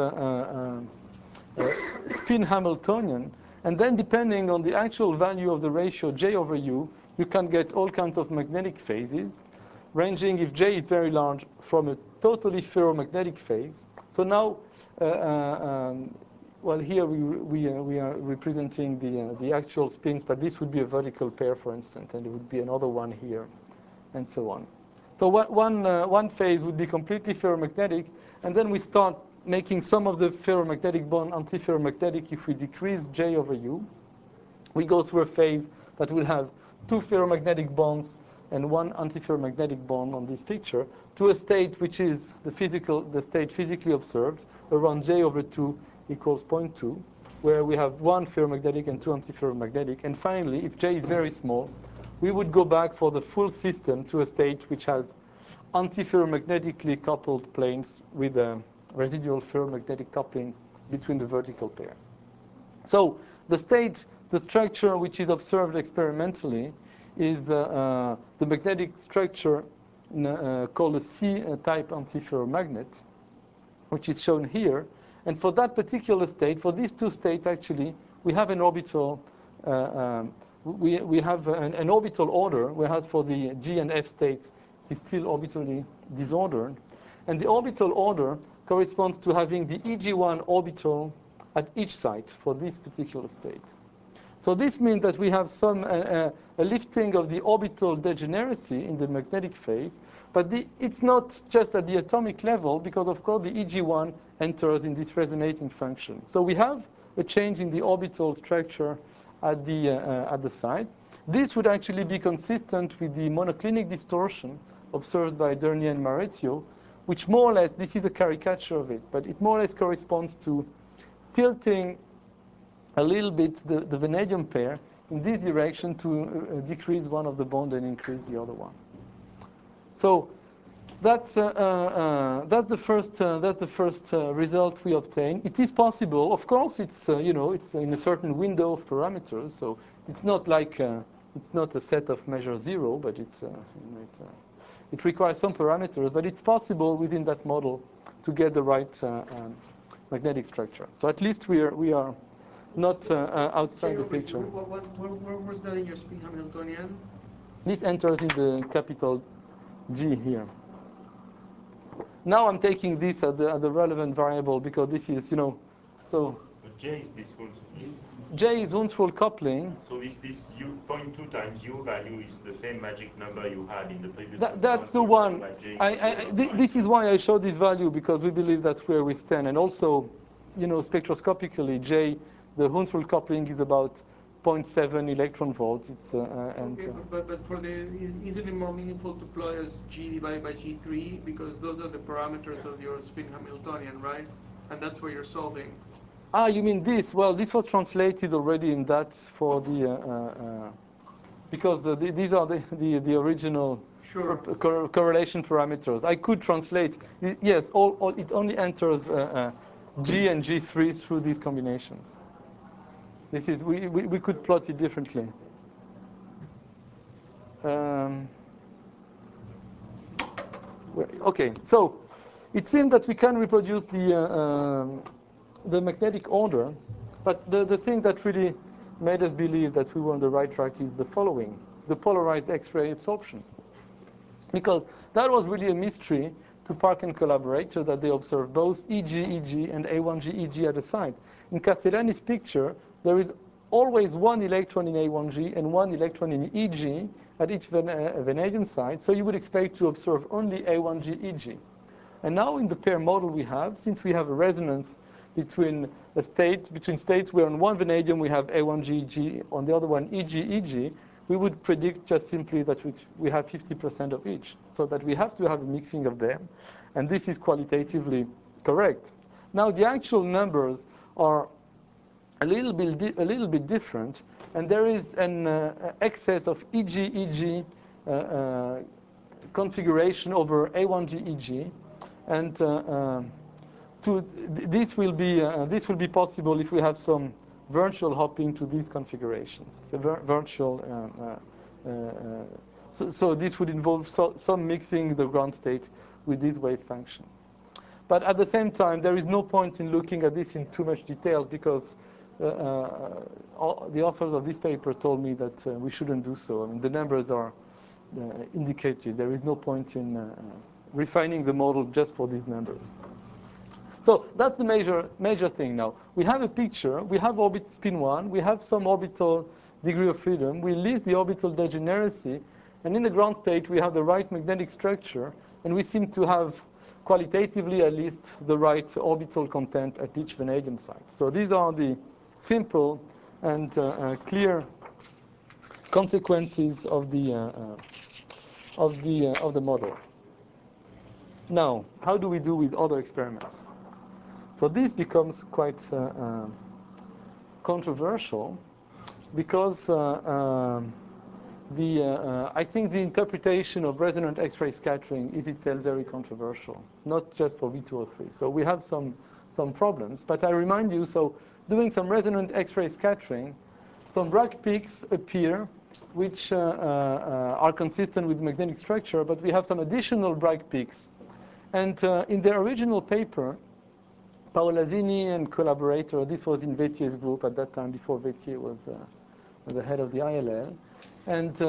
spin Hamiltonian. And then depending on the actual value of the ratio J over U, you can get all kinds of magnetic phases, ranging, if J is very large, from a totally ferromagnetic phase. So now, well, here we are representing the actual spins, but this would be a vertical pair, for instance, and there would be another one here, and so on. So one phase would be completely ferromagnetic, and then we start making some of the ferromagnetic bond antiferromagnetic if we decrease J over U. We go through a phase that will have 2 ferromagnetic bonds and 1 antiferromagnetic bond on this picture, to a state which is the state physically observed around J over 2 equals 0.2, where we have 1 ferromagnetic and 2 antiferromagnetic. And finally, if J is very small, we would go back for the full system to a state which has antiferromagnetically coupled planes with a residual ferromagnetic coupling between the vertical pairs. So the structure which is observed experimentally is the magnetic structure called a C-type antiferromagnet, which is shown here. And for that particular state, for these 2 states actually, we have an orbital. We have an orbital order, whereas for the G and F states, it is still orbitally disordered. And the orbital order corresponds to having the EG1 orbital at each site for this particular state. So this means that we have some a lifting of the orbital degeneracy in the magnetic phase, but it's not just at the atomic level, because of course the EG1 enters in this resonating function. So we have a change in the orbital structure at the site. This would actually be consistent with the monoclinic distortion observed by Dernier and Maurizio, which more or less, this is a caricature of it, but it more or less corresponds to tilting a little bit the vanadium pair in this direction to decrease one of the bond and increase the other one. So that's the first result we obtain. It is possible, of course. It's it's in a certain window of parameters, so it's not like it's not a set of measure zero, but it requires some parameters. But it's possible within that model to get the right magnetic structure. So at least we are not outside the picture. Where was that in your spin Hamiltonian? This enters in the capital G here. Now I'm taking this as the relevant variable because this is, so. But J is this one. J is Wunschroll coupling. So this U 0.2 times U value is the same magic number you had in the previous. That's the one. This is why I showed this value, because we believe that's where we stand, and also, spectroscopically, J, the Wunschroll coupling is about 0.7 electron volts. It's but for isn't it more meaningful to plot as G divided by G3, because those are the parameters of your spin Hamiltonian, right? And that's where you're solving. Ah, you mean this? Well, this was translated already in that for the because these are the original correlation parameters. I could translate. Yes, it only enters G and G3 through these combinations. This is we could plot it differently. Okay, so it seems that we can reproduce the magnetic order, but the thing that really made us believe that we were on the right track is the following: the polarized X-ray absorption. Because that was really a mystery to Park and collaborator, that they observed both EG and A1G EG at the site. In Castellani's picture, there is always one electron in A1G and one electron in EG at each vanadium site, so you would expect to observe only A1G EG. And now in the pair model we have, since we have a resonance between states where on one vanadium we have A1G EG, on the other one EG, we would predict just simply that we have 50% of each, so that we have to have a mixing of them, and this is qualitatively correct. Now the actual numbers are a little bit different, and there is an excess of EG configuration over A1G EG, and this will be possible if we have some virtual hopping to these configurations. So this would involve some mixing the ground state with this wave function. But at the same time, there is no point in looking at this in too much detail, because the authors of this paper told me that we shouldn't do so. I mean, the numbers are indicated. There is no point in refining the model just for these numbers. So that's the major thing now. We have a picture. We have orbit spin 1. We have some orbital degree of freedom. We leave the orbital degeneracy. And in the ground state, we have the right magnetic structure. And we seem to have, qualitatively at least, the right orbital content at each vanadium site. So these are the simple and clear consequences of the model. Now, how do we do with other experiments? So this becomes quite controversial, because I think the interpretation of resonant X-ray scattering is itself very controversial, not just for V2O3. So we have some problems. But I remind you, so doing some resonant X-ray scattering, some Bragg peaks appear, which are consistent with magnetic structure, but we have some additional Bragg peaks. And in their original paper, Paolazzini and collaborator, this was in Vétier's group at that time, before Vétier was the head of the ILL. And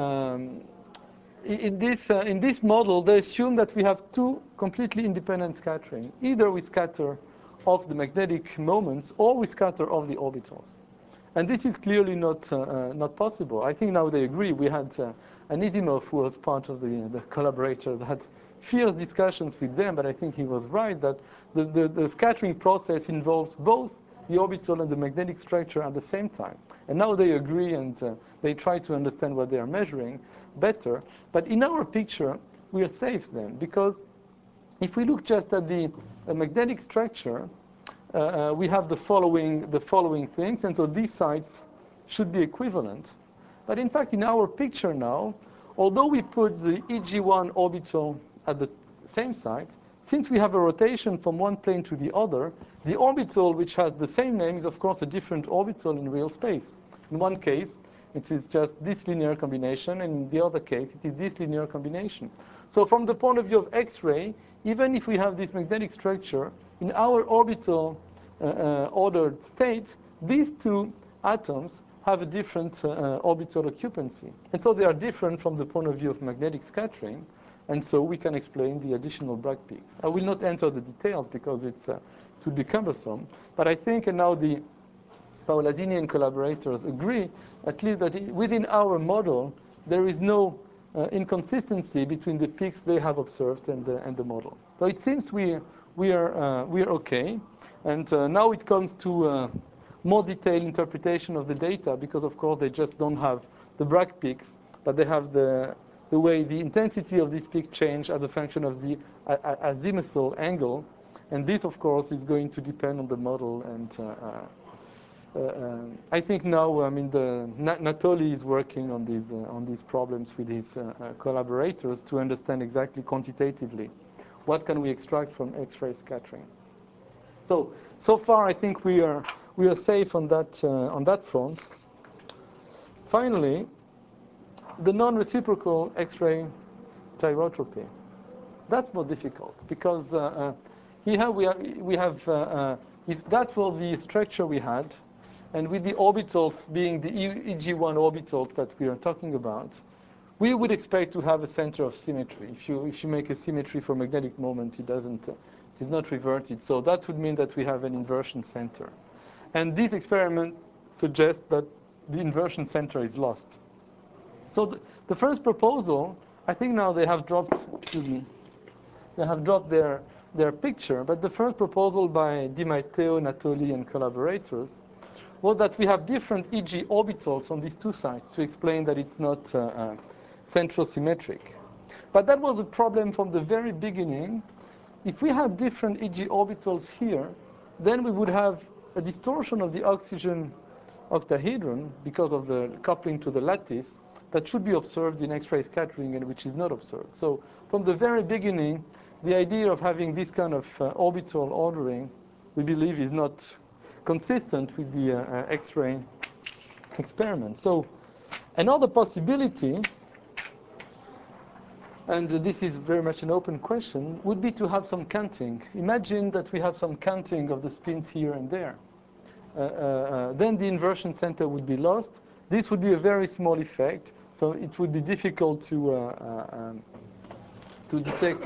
in this model, they assume that we have two completely independent scattering. Either we scatter off the magnetic moments, or we scatter off the orbitals. And this is clearly not possible. I think now they agree. We had Anisimov, who was part of the collaborators, had fierce discussions with them, but I think he was right that the scattering process involves both the orbital and the magnetic structure at the same time. And now they agree, and they try to understand what they are measuring better. But in our picture, we are safe then, because if we look just at the magnetic structure, we have the following things, and so these sites should be equivalent. But in fact, in our picture now, although we put the EG1 orbital at the same site, since we have a rotation from one plane to the other, the orbital which has the same name is of course a different orbital in real space. In one case, it is just this linear combination, and in the other case, it is this linear combination. So from the point of view of X-ray, even if we have this magnetic structure, in our orbital ordered state, these two atoms have a different orbital occupancy. And so they are different from the point of view of magnetic scattering, and so we can explain the additional Bragg peaks. I will not enter the details because it would be cumbersome, but I think now the Paolazzini and collaborators agree, at least that within our model, there is no inconsistency between the peaks they have observed and the model. So it seems we are okay. And now it comes to more detailed interpretation of the data, because of course they just don't have the Bragg peaks, but they have the way the intensity of this peak change as a function of the azimutal angle. And this, of course, is going to depend on the model. And I think now, I mean, Natoli is working on these problems with his collaborators to understand exactly quantitatively what can we extract from X-ray scattering. So far, I think we are safe on that front. Finally, the non-reciprocal X-ray gyrotropy. That's more difficult because here we have if that was the structure we had, and with the orbitals being the EG1 orbitals that we are talking about, we would expect to have a center of symmetry. If you make a symmetry for magnetic moment, it is not reverted. So that would mean that we have an inversion center. And this experiment suggests that the inversion center is lost. So the first proposal, I think now they have dropped, their picture, but the first proposal by Di Matteo, Natoli, and collaborators was that we have different EG orbitals on these two sides to explain that it's not centrosymmetric. But that was a problem from the very beginning. If we had different EG orbitals here, then we would have a distortion of the oxygen octahedron because of the coupling to the lattice that should be observed in X-ray scattering and which is not observed. So from the very beginning, the idea of having this kind of orbital ordering, we believe, is not consistent with the X-ray experiment. So another possibility, and this is very much an open question, would be to have some canting. Imagine that we have some canting of the spins here and there. Then the inversion center would be lost. This would be a very small effect, so it would be difficult to detect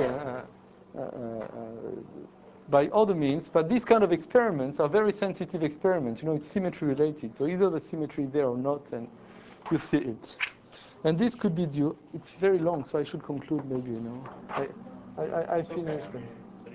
by other means. But these kind of experiments are very sensitive experiments. You know, it's symmetry related. So either the symmetry is there or not, and you see it. And this could be due. It's very long, so I should conclude maybe. You know, I finished. Okay.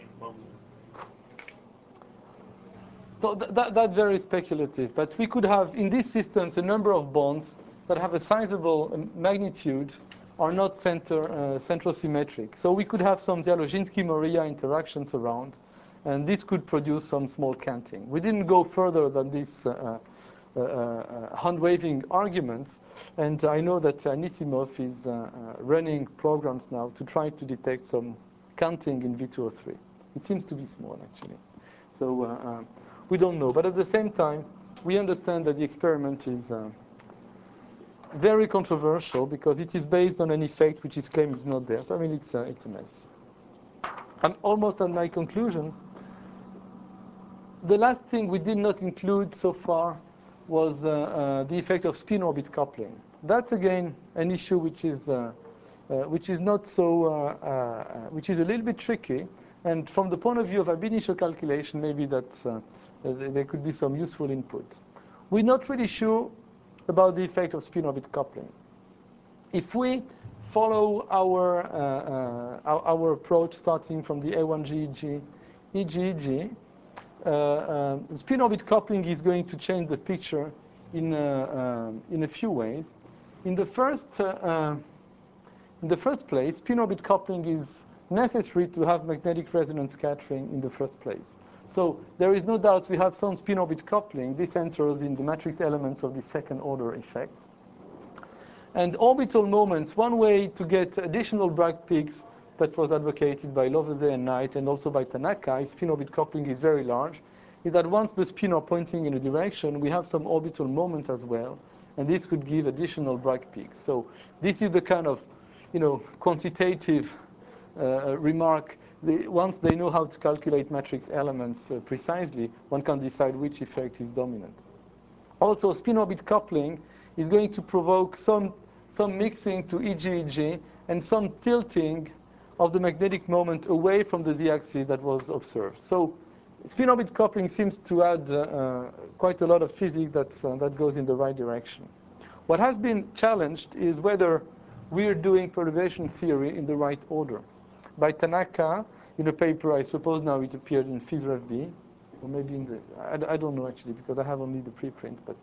So that's very speculative. But we could have in these systems a number of bonds that have a sizable magnitude are not centrosymmetric. So we could have some Dzialojinsky-Moriya interactions around, and this could produce some small canting. We didn't go further than these hand-waving arguments, and I know that Anisimov is running programs now to try to detect some canting in V2O3. It seems to be small, actually. So we don't know. But at the same time, we understand that the experiment is very controversial because it is based on an effect which is claimed is not there. So I mean, it's a mess. I'm almost at my conclusion. The last thing we did not include so far was the effect of spin-orbit coupling. That's again an issue which is not so, which is a little bit tricky. And from the point of view of ab initio calculation, maybe that there could be some useful input. we're not really sure about the effect of spin-orbit coupling. If we follow our approach starting from the A1GEG, EGEG, spin-orbit coupling is going to change the picture in a few ways. In the first place, spin-orbit coupling is necessary to have magnetic resonance scattering in the first place. So there is no doubt we have some spin-orbit coupling. This enters in the matrix elements of the second order effect. And orbital moments, one way to get additional Bragg peaks that was advocated by Loveday and Knight and also by Tanaka, if spin-orbit coupling is very large, is that once the spin are pointing in a direction, we have some orbital moment as well, and this could give additional Bragg peaks. So this is the kind of, quantitative remark. Once they know how to calculate matrix elements precisely, one can decide which effect is dominant. Also, spin-orbit coupling is going to provoke some mixing to EGEG and some tilting of the magnetic moment away from the z-axis that was observed. So spin-orbit coupling seems to add quite a lot of physics that goes in the right direction. What has been challenged is whether we're doing perturbation theory in the right order. By Tanaka, in a paper, I suppose now it appeared in PhysRevB, or maybe in the, I don't know actually, because I have only the preprint, but.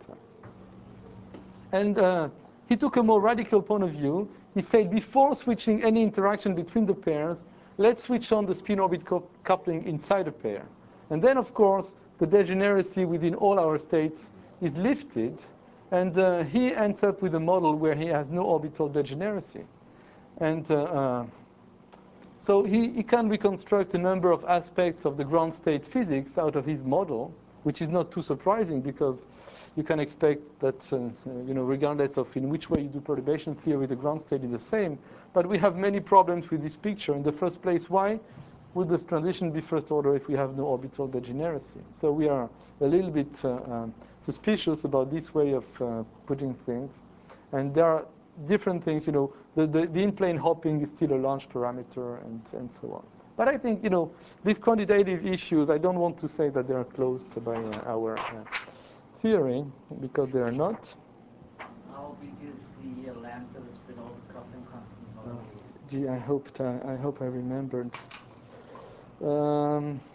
And he took a more radical point of view. He said, before switching any interaction between the pairs, let's switch on the spin-orbit coupling inside a pair. And then, of course, the degeneracy within all our states is lifted, and he ends up with a model where he has no orbital degeneracy. And so he can reconstruct a number of aspects of the ground state physics out of his model, which is not too surprising because you can expect that, regardless of in which way you do perturbation theory, the ground state is the same. But we have many problems with this picture. In the first place, why would this transition be first order if we have no orbital degeneracy? So we are a little bit suspicious about this way of putting things. And there are different things, the in-plane hopping is still a large parameter and so on. But I think, these quantitative issues, I don't want to say that they are closed by our theory, because they are not. How big is the lambda spin-orbit coupling constant? Gee, I hope I remembered. Well,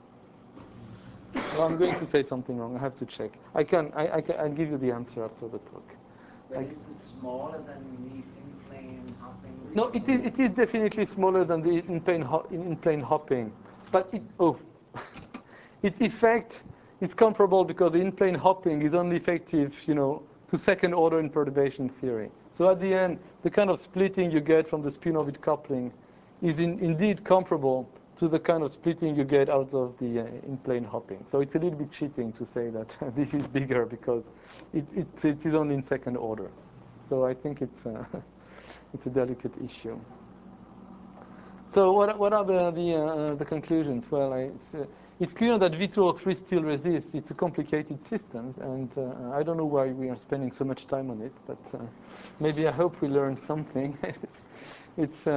I'm going to say something wrong. I have to check. I'll give you the answer after the talk. But is it smaller than these in-plane hopping? No, it is definitely smaller than the in-plane hopping. But its effect is comparable because the in-plane hopping is only effective, to second order in perturbation theory. So at the end, the kind of splitting you get from the spin-orbit coupling is indeed comparable to the kind of splitting you get out of the in-plane hopping. So it's a little bit cheating to say that this is bigger because it is only in second order. So I think it's a delicate issue. So what are the conclusions? Well, it's clear that V2O3 still resists. It's a complicated system, and I don't know why we are spending so much time on it, but maybe I hope we learn something. It's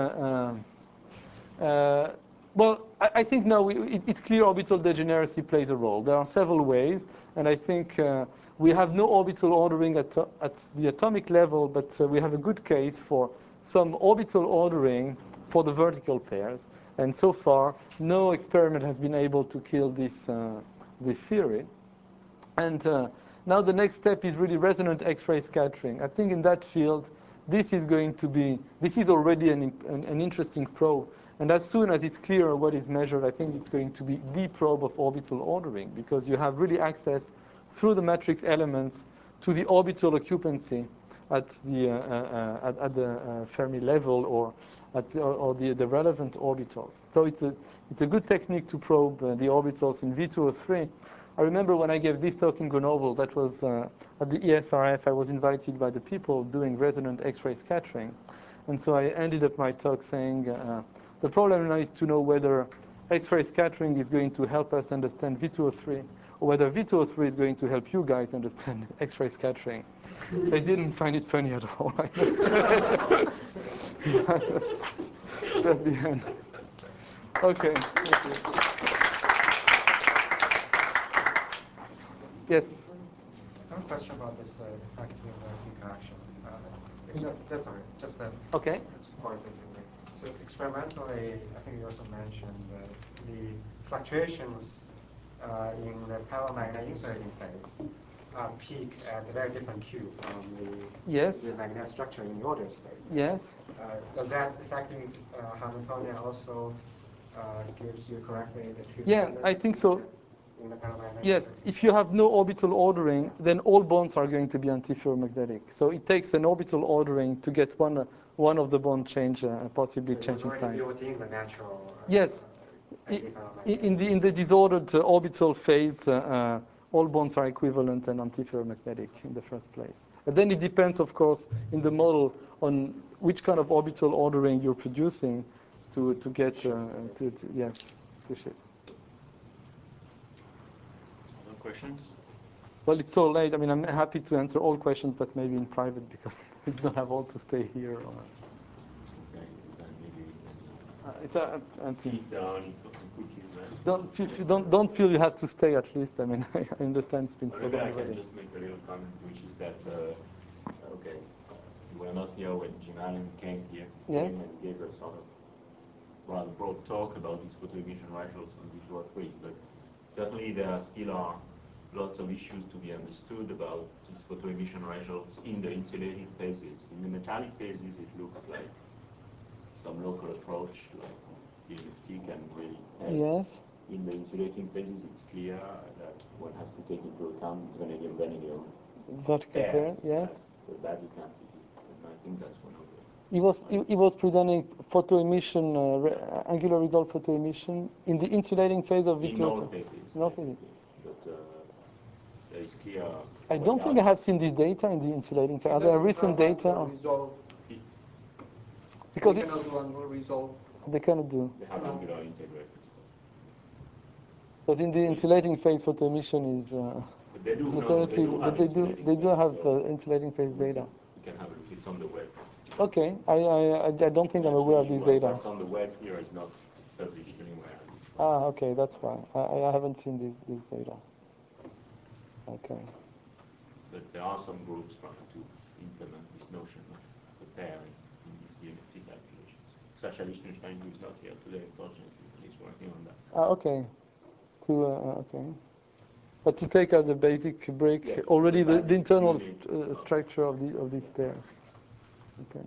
well, I think now it's clear orbital degeneracy plays a role. There are several ways, and I think we have no orbital ordering at the atomic level, but we have a good case for some orbital ordering for the vertical pairs. And so far, no experiment has been able to kill this theory. And now the next step is really resonant X-ray scattering. I think in that field, this is already an interesting probe. And as soon as it's clear what is measured, I think it's going to be the probe of orbital ordering, because you have really access through the matrix elements to the orbital occupancy at the Fermi level or the relevant orbitals. So it's a good technique to probe the orbitals in V2O3. I remember when I gave this talk in Grenoble, that was at the ESRF. I was invited by the people doing resonant X-ray scattering. And so I ended up my talk saying, the problem now is to know whether X-ray scattering is going to help us understand V2O3, or whether V2O3 is going to help you guys understand X-ray scattering. They didn't find it funny at all. At the end. Okay. Thank you. Yes. have a question about this effective peak action. That's all right. Just that. Okay. Just qualitatively. So experimentally, I think you also mentioned the fluctuations in the paramagnetic insulating phase peak at a very different Q from the magnetic structure in the order state. Yes. Does that affecting Hamiltonian also gives you correctly the Q? Yeah, I think so. In the paramagnetic yes, if you have no orbital ordering, then all bonds are going to be antiferromagnetic. So it takes an orbital ordering to get one of the bond change, possibly so changing sign. Be within the natural. Yes. In the disordered orbital phase, all bonds are equivalent and antiferromagnetic in the first place. And then it depends, of course, in the model on which kind of orbital ordering you're producing to get to shift. Other questions? Well, it's so late. I mean, I'm happy to answer all questions, but maybe in private because we don't have all to stay here. Or... Okay, then maybe it's a see if there are any cookies left. Don't feel you have to stay at least. I mean, I understand it's been so long I already. can just make a little comment, which is that okay, you were not here when Jim Allen came here and gave us sort of rather broad talk about these photoemission ratios on visual free, but certainly there still are lots of issues to be understood about these photoemission ratios in the insulating phases. In the metallic phases, it looks like some local approach like DLFT can really help. Yes. In the insulating phases, it's clear that one has to take into account this vanadium-vanadium vertical pair, yes. So that you can't really, and I think that's one of the... He was presenting photoemission, angular result photoemission in the insulating phase of V2. In all phases. In all phases. But there is clear... I don't think I have seen this data in the insulating phase. Are there recent data? Because they cannot do angular resolve. They cannot do. They have angular integrators. But in the insulating phase, photoemission is but they do, notoriously. but they do have insulating phase data. You can have a look. It's on the web. Okay, I don't think I'm aware of this data. What's on the web here is not published anywhere. Okay, that's fine. I haven't seen this data. Okay. But there are some groups trying to implement this notion of the pair in these DLFT calculations. Sasha Lichtenstein, who is not here today, unfortunately, is working on that. Okay. Okay. But to take out the basic break, yes, already the internal structure of this pair. Okay.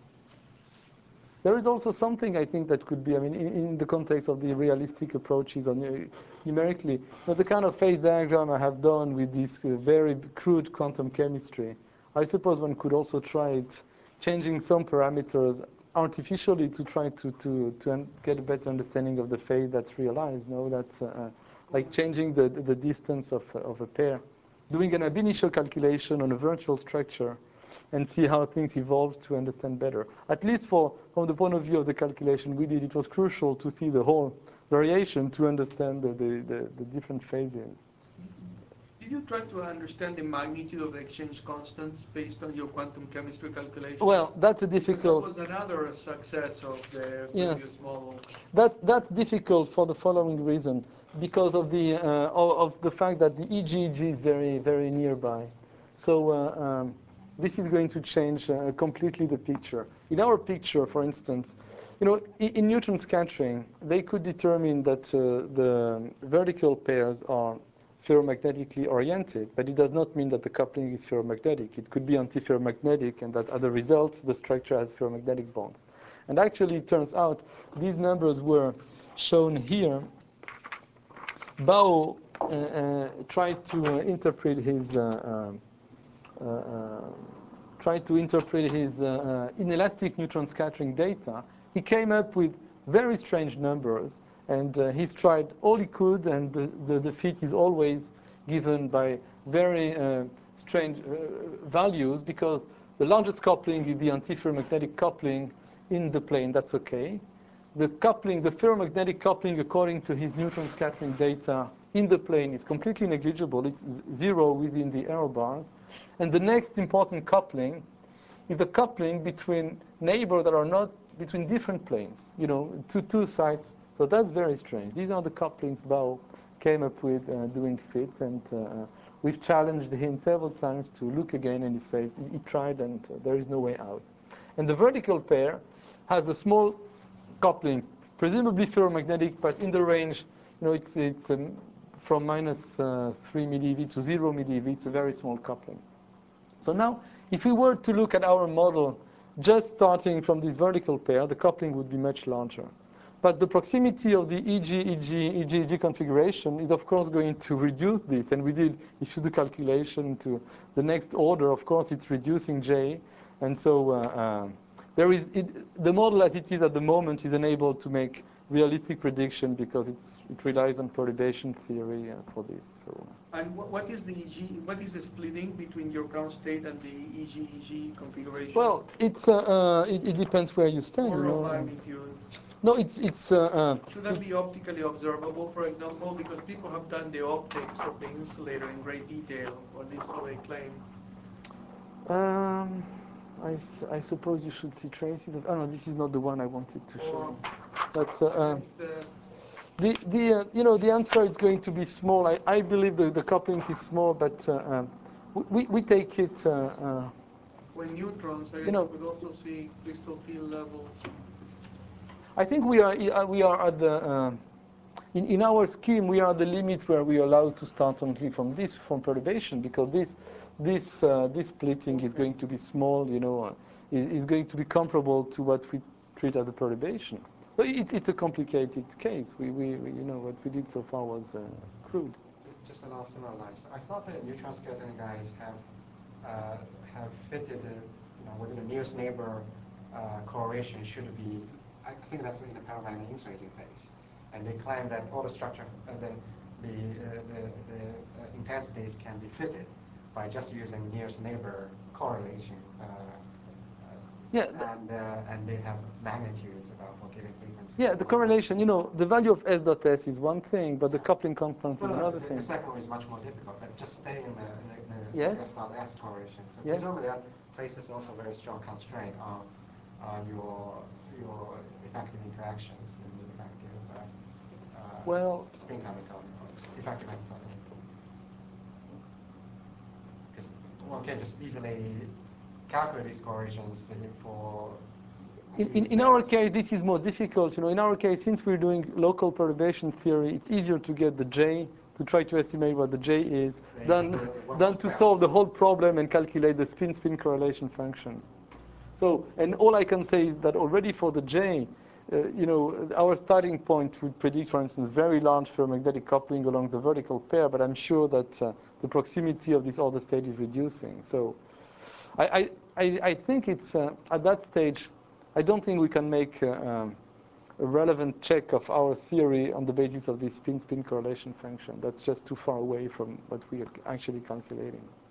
There is also something I think that could be, I mean, in the context of the realistic approaches on numerically, but the kind of phase diagram I have done with this very crude quantum chemistry, I suppose one could also try it, changing some parameters artificially to try to get a better understanding of the phase that's realized. No, that's like changing the distance of a pair, doing an ab initio calculation on a virtual structure, and see how things evolve to understand better. At least from the point of view of the calculation we did, it was crucial to see the whole variation to understand the different phases. Did you try to understand the magnitude of the exchange constants based on your quantum chemistry calculation? Well, that's a difficult... That was another success of the previous model. That's difficult for the following reason, because of the fact that the EGEG is very, very nearby. So this is going to change completely the picture. In our picture, for instance, you know, in neutron scattering, they could determine that the vertical pairs are ferromagnetically oriented, but it does not mean that the coupling is ferromagnetic. It could be antiferromagnetic, and that as a result, the structure has ferromagnetic bonds. And actually, it turns out these numbers were shown here. Bao tried to interpret his inelastic neutron scattering data. He came up with very strange numbers, and he's tried all he could, and the fit is always given by very strange values, because the largest coupling is the antiferromagnetic coupling in the plane. That's okay. The coupling, the ferromagnetic coupling, according to his neutron scattering data in the plane, is completely negligible. It's 0 within the error bars. And the next important coupling is the coupling between neighbors that are not between different planes, you know, two sides. So that's very strange. These are the couplings Bao came up with doing fits, and we've challenged him several times to look again, and he said he tried, and there is no way out. And the vertical pair has a small coupling, presumably ferromagnetic, but in the range, it's from minus 3 millieV to 0 millieV. It's a very small coupling. So now, if we were to look at our model just starting from this vertical pair, the coupling would be much larger. But the proximity of the EG configuration is, of course, going to reduce this. And we did, if you do calculation to the next order, of course, it's reducing J. And so the model as it is at the moment is unable to make realistic prediction because it relies on perturbation theory for this. So. And what is the EG? What is the splitting between your ground state and the EG configuration? Well, it depends where you stand. Order of magnitude. No, it's. Should that be optically observable, for example? Because people have done the optics of the insulator in great detail, or at least so they claim. I suppose you should see traces of. Oh no, this is not the one I wanted to show. That's the answer is going to be small. I believe the coupling is small, but we take it. When neutrons, we could also see crystal field levels. I think we are at the in our scheme we are at the limit where we are allowed to start only from perturbation, because this splitting is going to be small. Is going to be comparable to what we treat as a perturbation. But it's a complicated case. We what we did so far was crude. Just along similar lines, I thought the neutron scattering guys have fitted within the nearest neighbor correlation should be. I think that's in the paramagnetic insulating phase, and they claim that all the structure, the intensities can be fitted by just using nearest neighbor correlation. And they have magnitudes about for given frequency. Yeah, the correlation. The value of S dot S is one thing, but the coupling constant is another thing. The second one is much more difficult, but just stay in the yes. S dot S correlation. So presumably that places also very strong constraint on your effective interactions and the effective spin Hamiltonian, effective Hamiltonian. Because one can just easily calculate these correlations for. In our case, this is more difficult. In our case, since we're doing local perturbation theory, it's easier to get the J, to try to estimate what the J is, than to solve the whole problem and calculate the spin-spin correlation function. So, and all I can say is that already for the J, our starting point would predict, for instance, very large ferromagnetic coupling along the vertical pair, but I'm sure that the proximity of this other state is reducing. So I think it's, at that stage, I don't think we can make a relevant check of our theory on the basis of this spin-spin correlation function. That's just too far away from what we are actually calculating.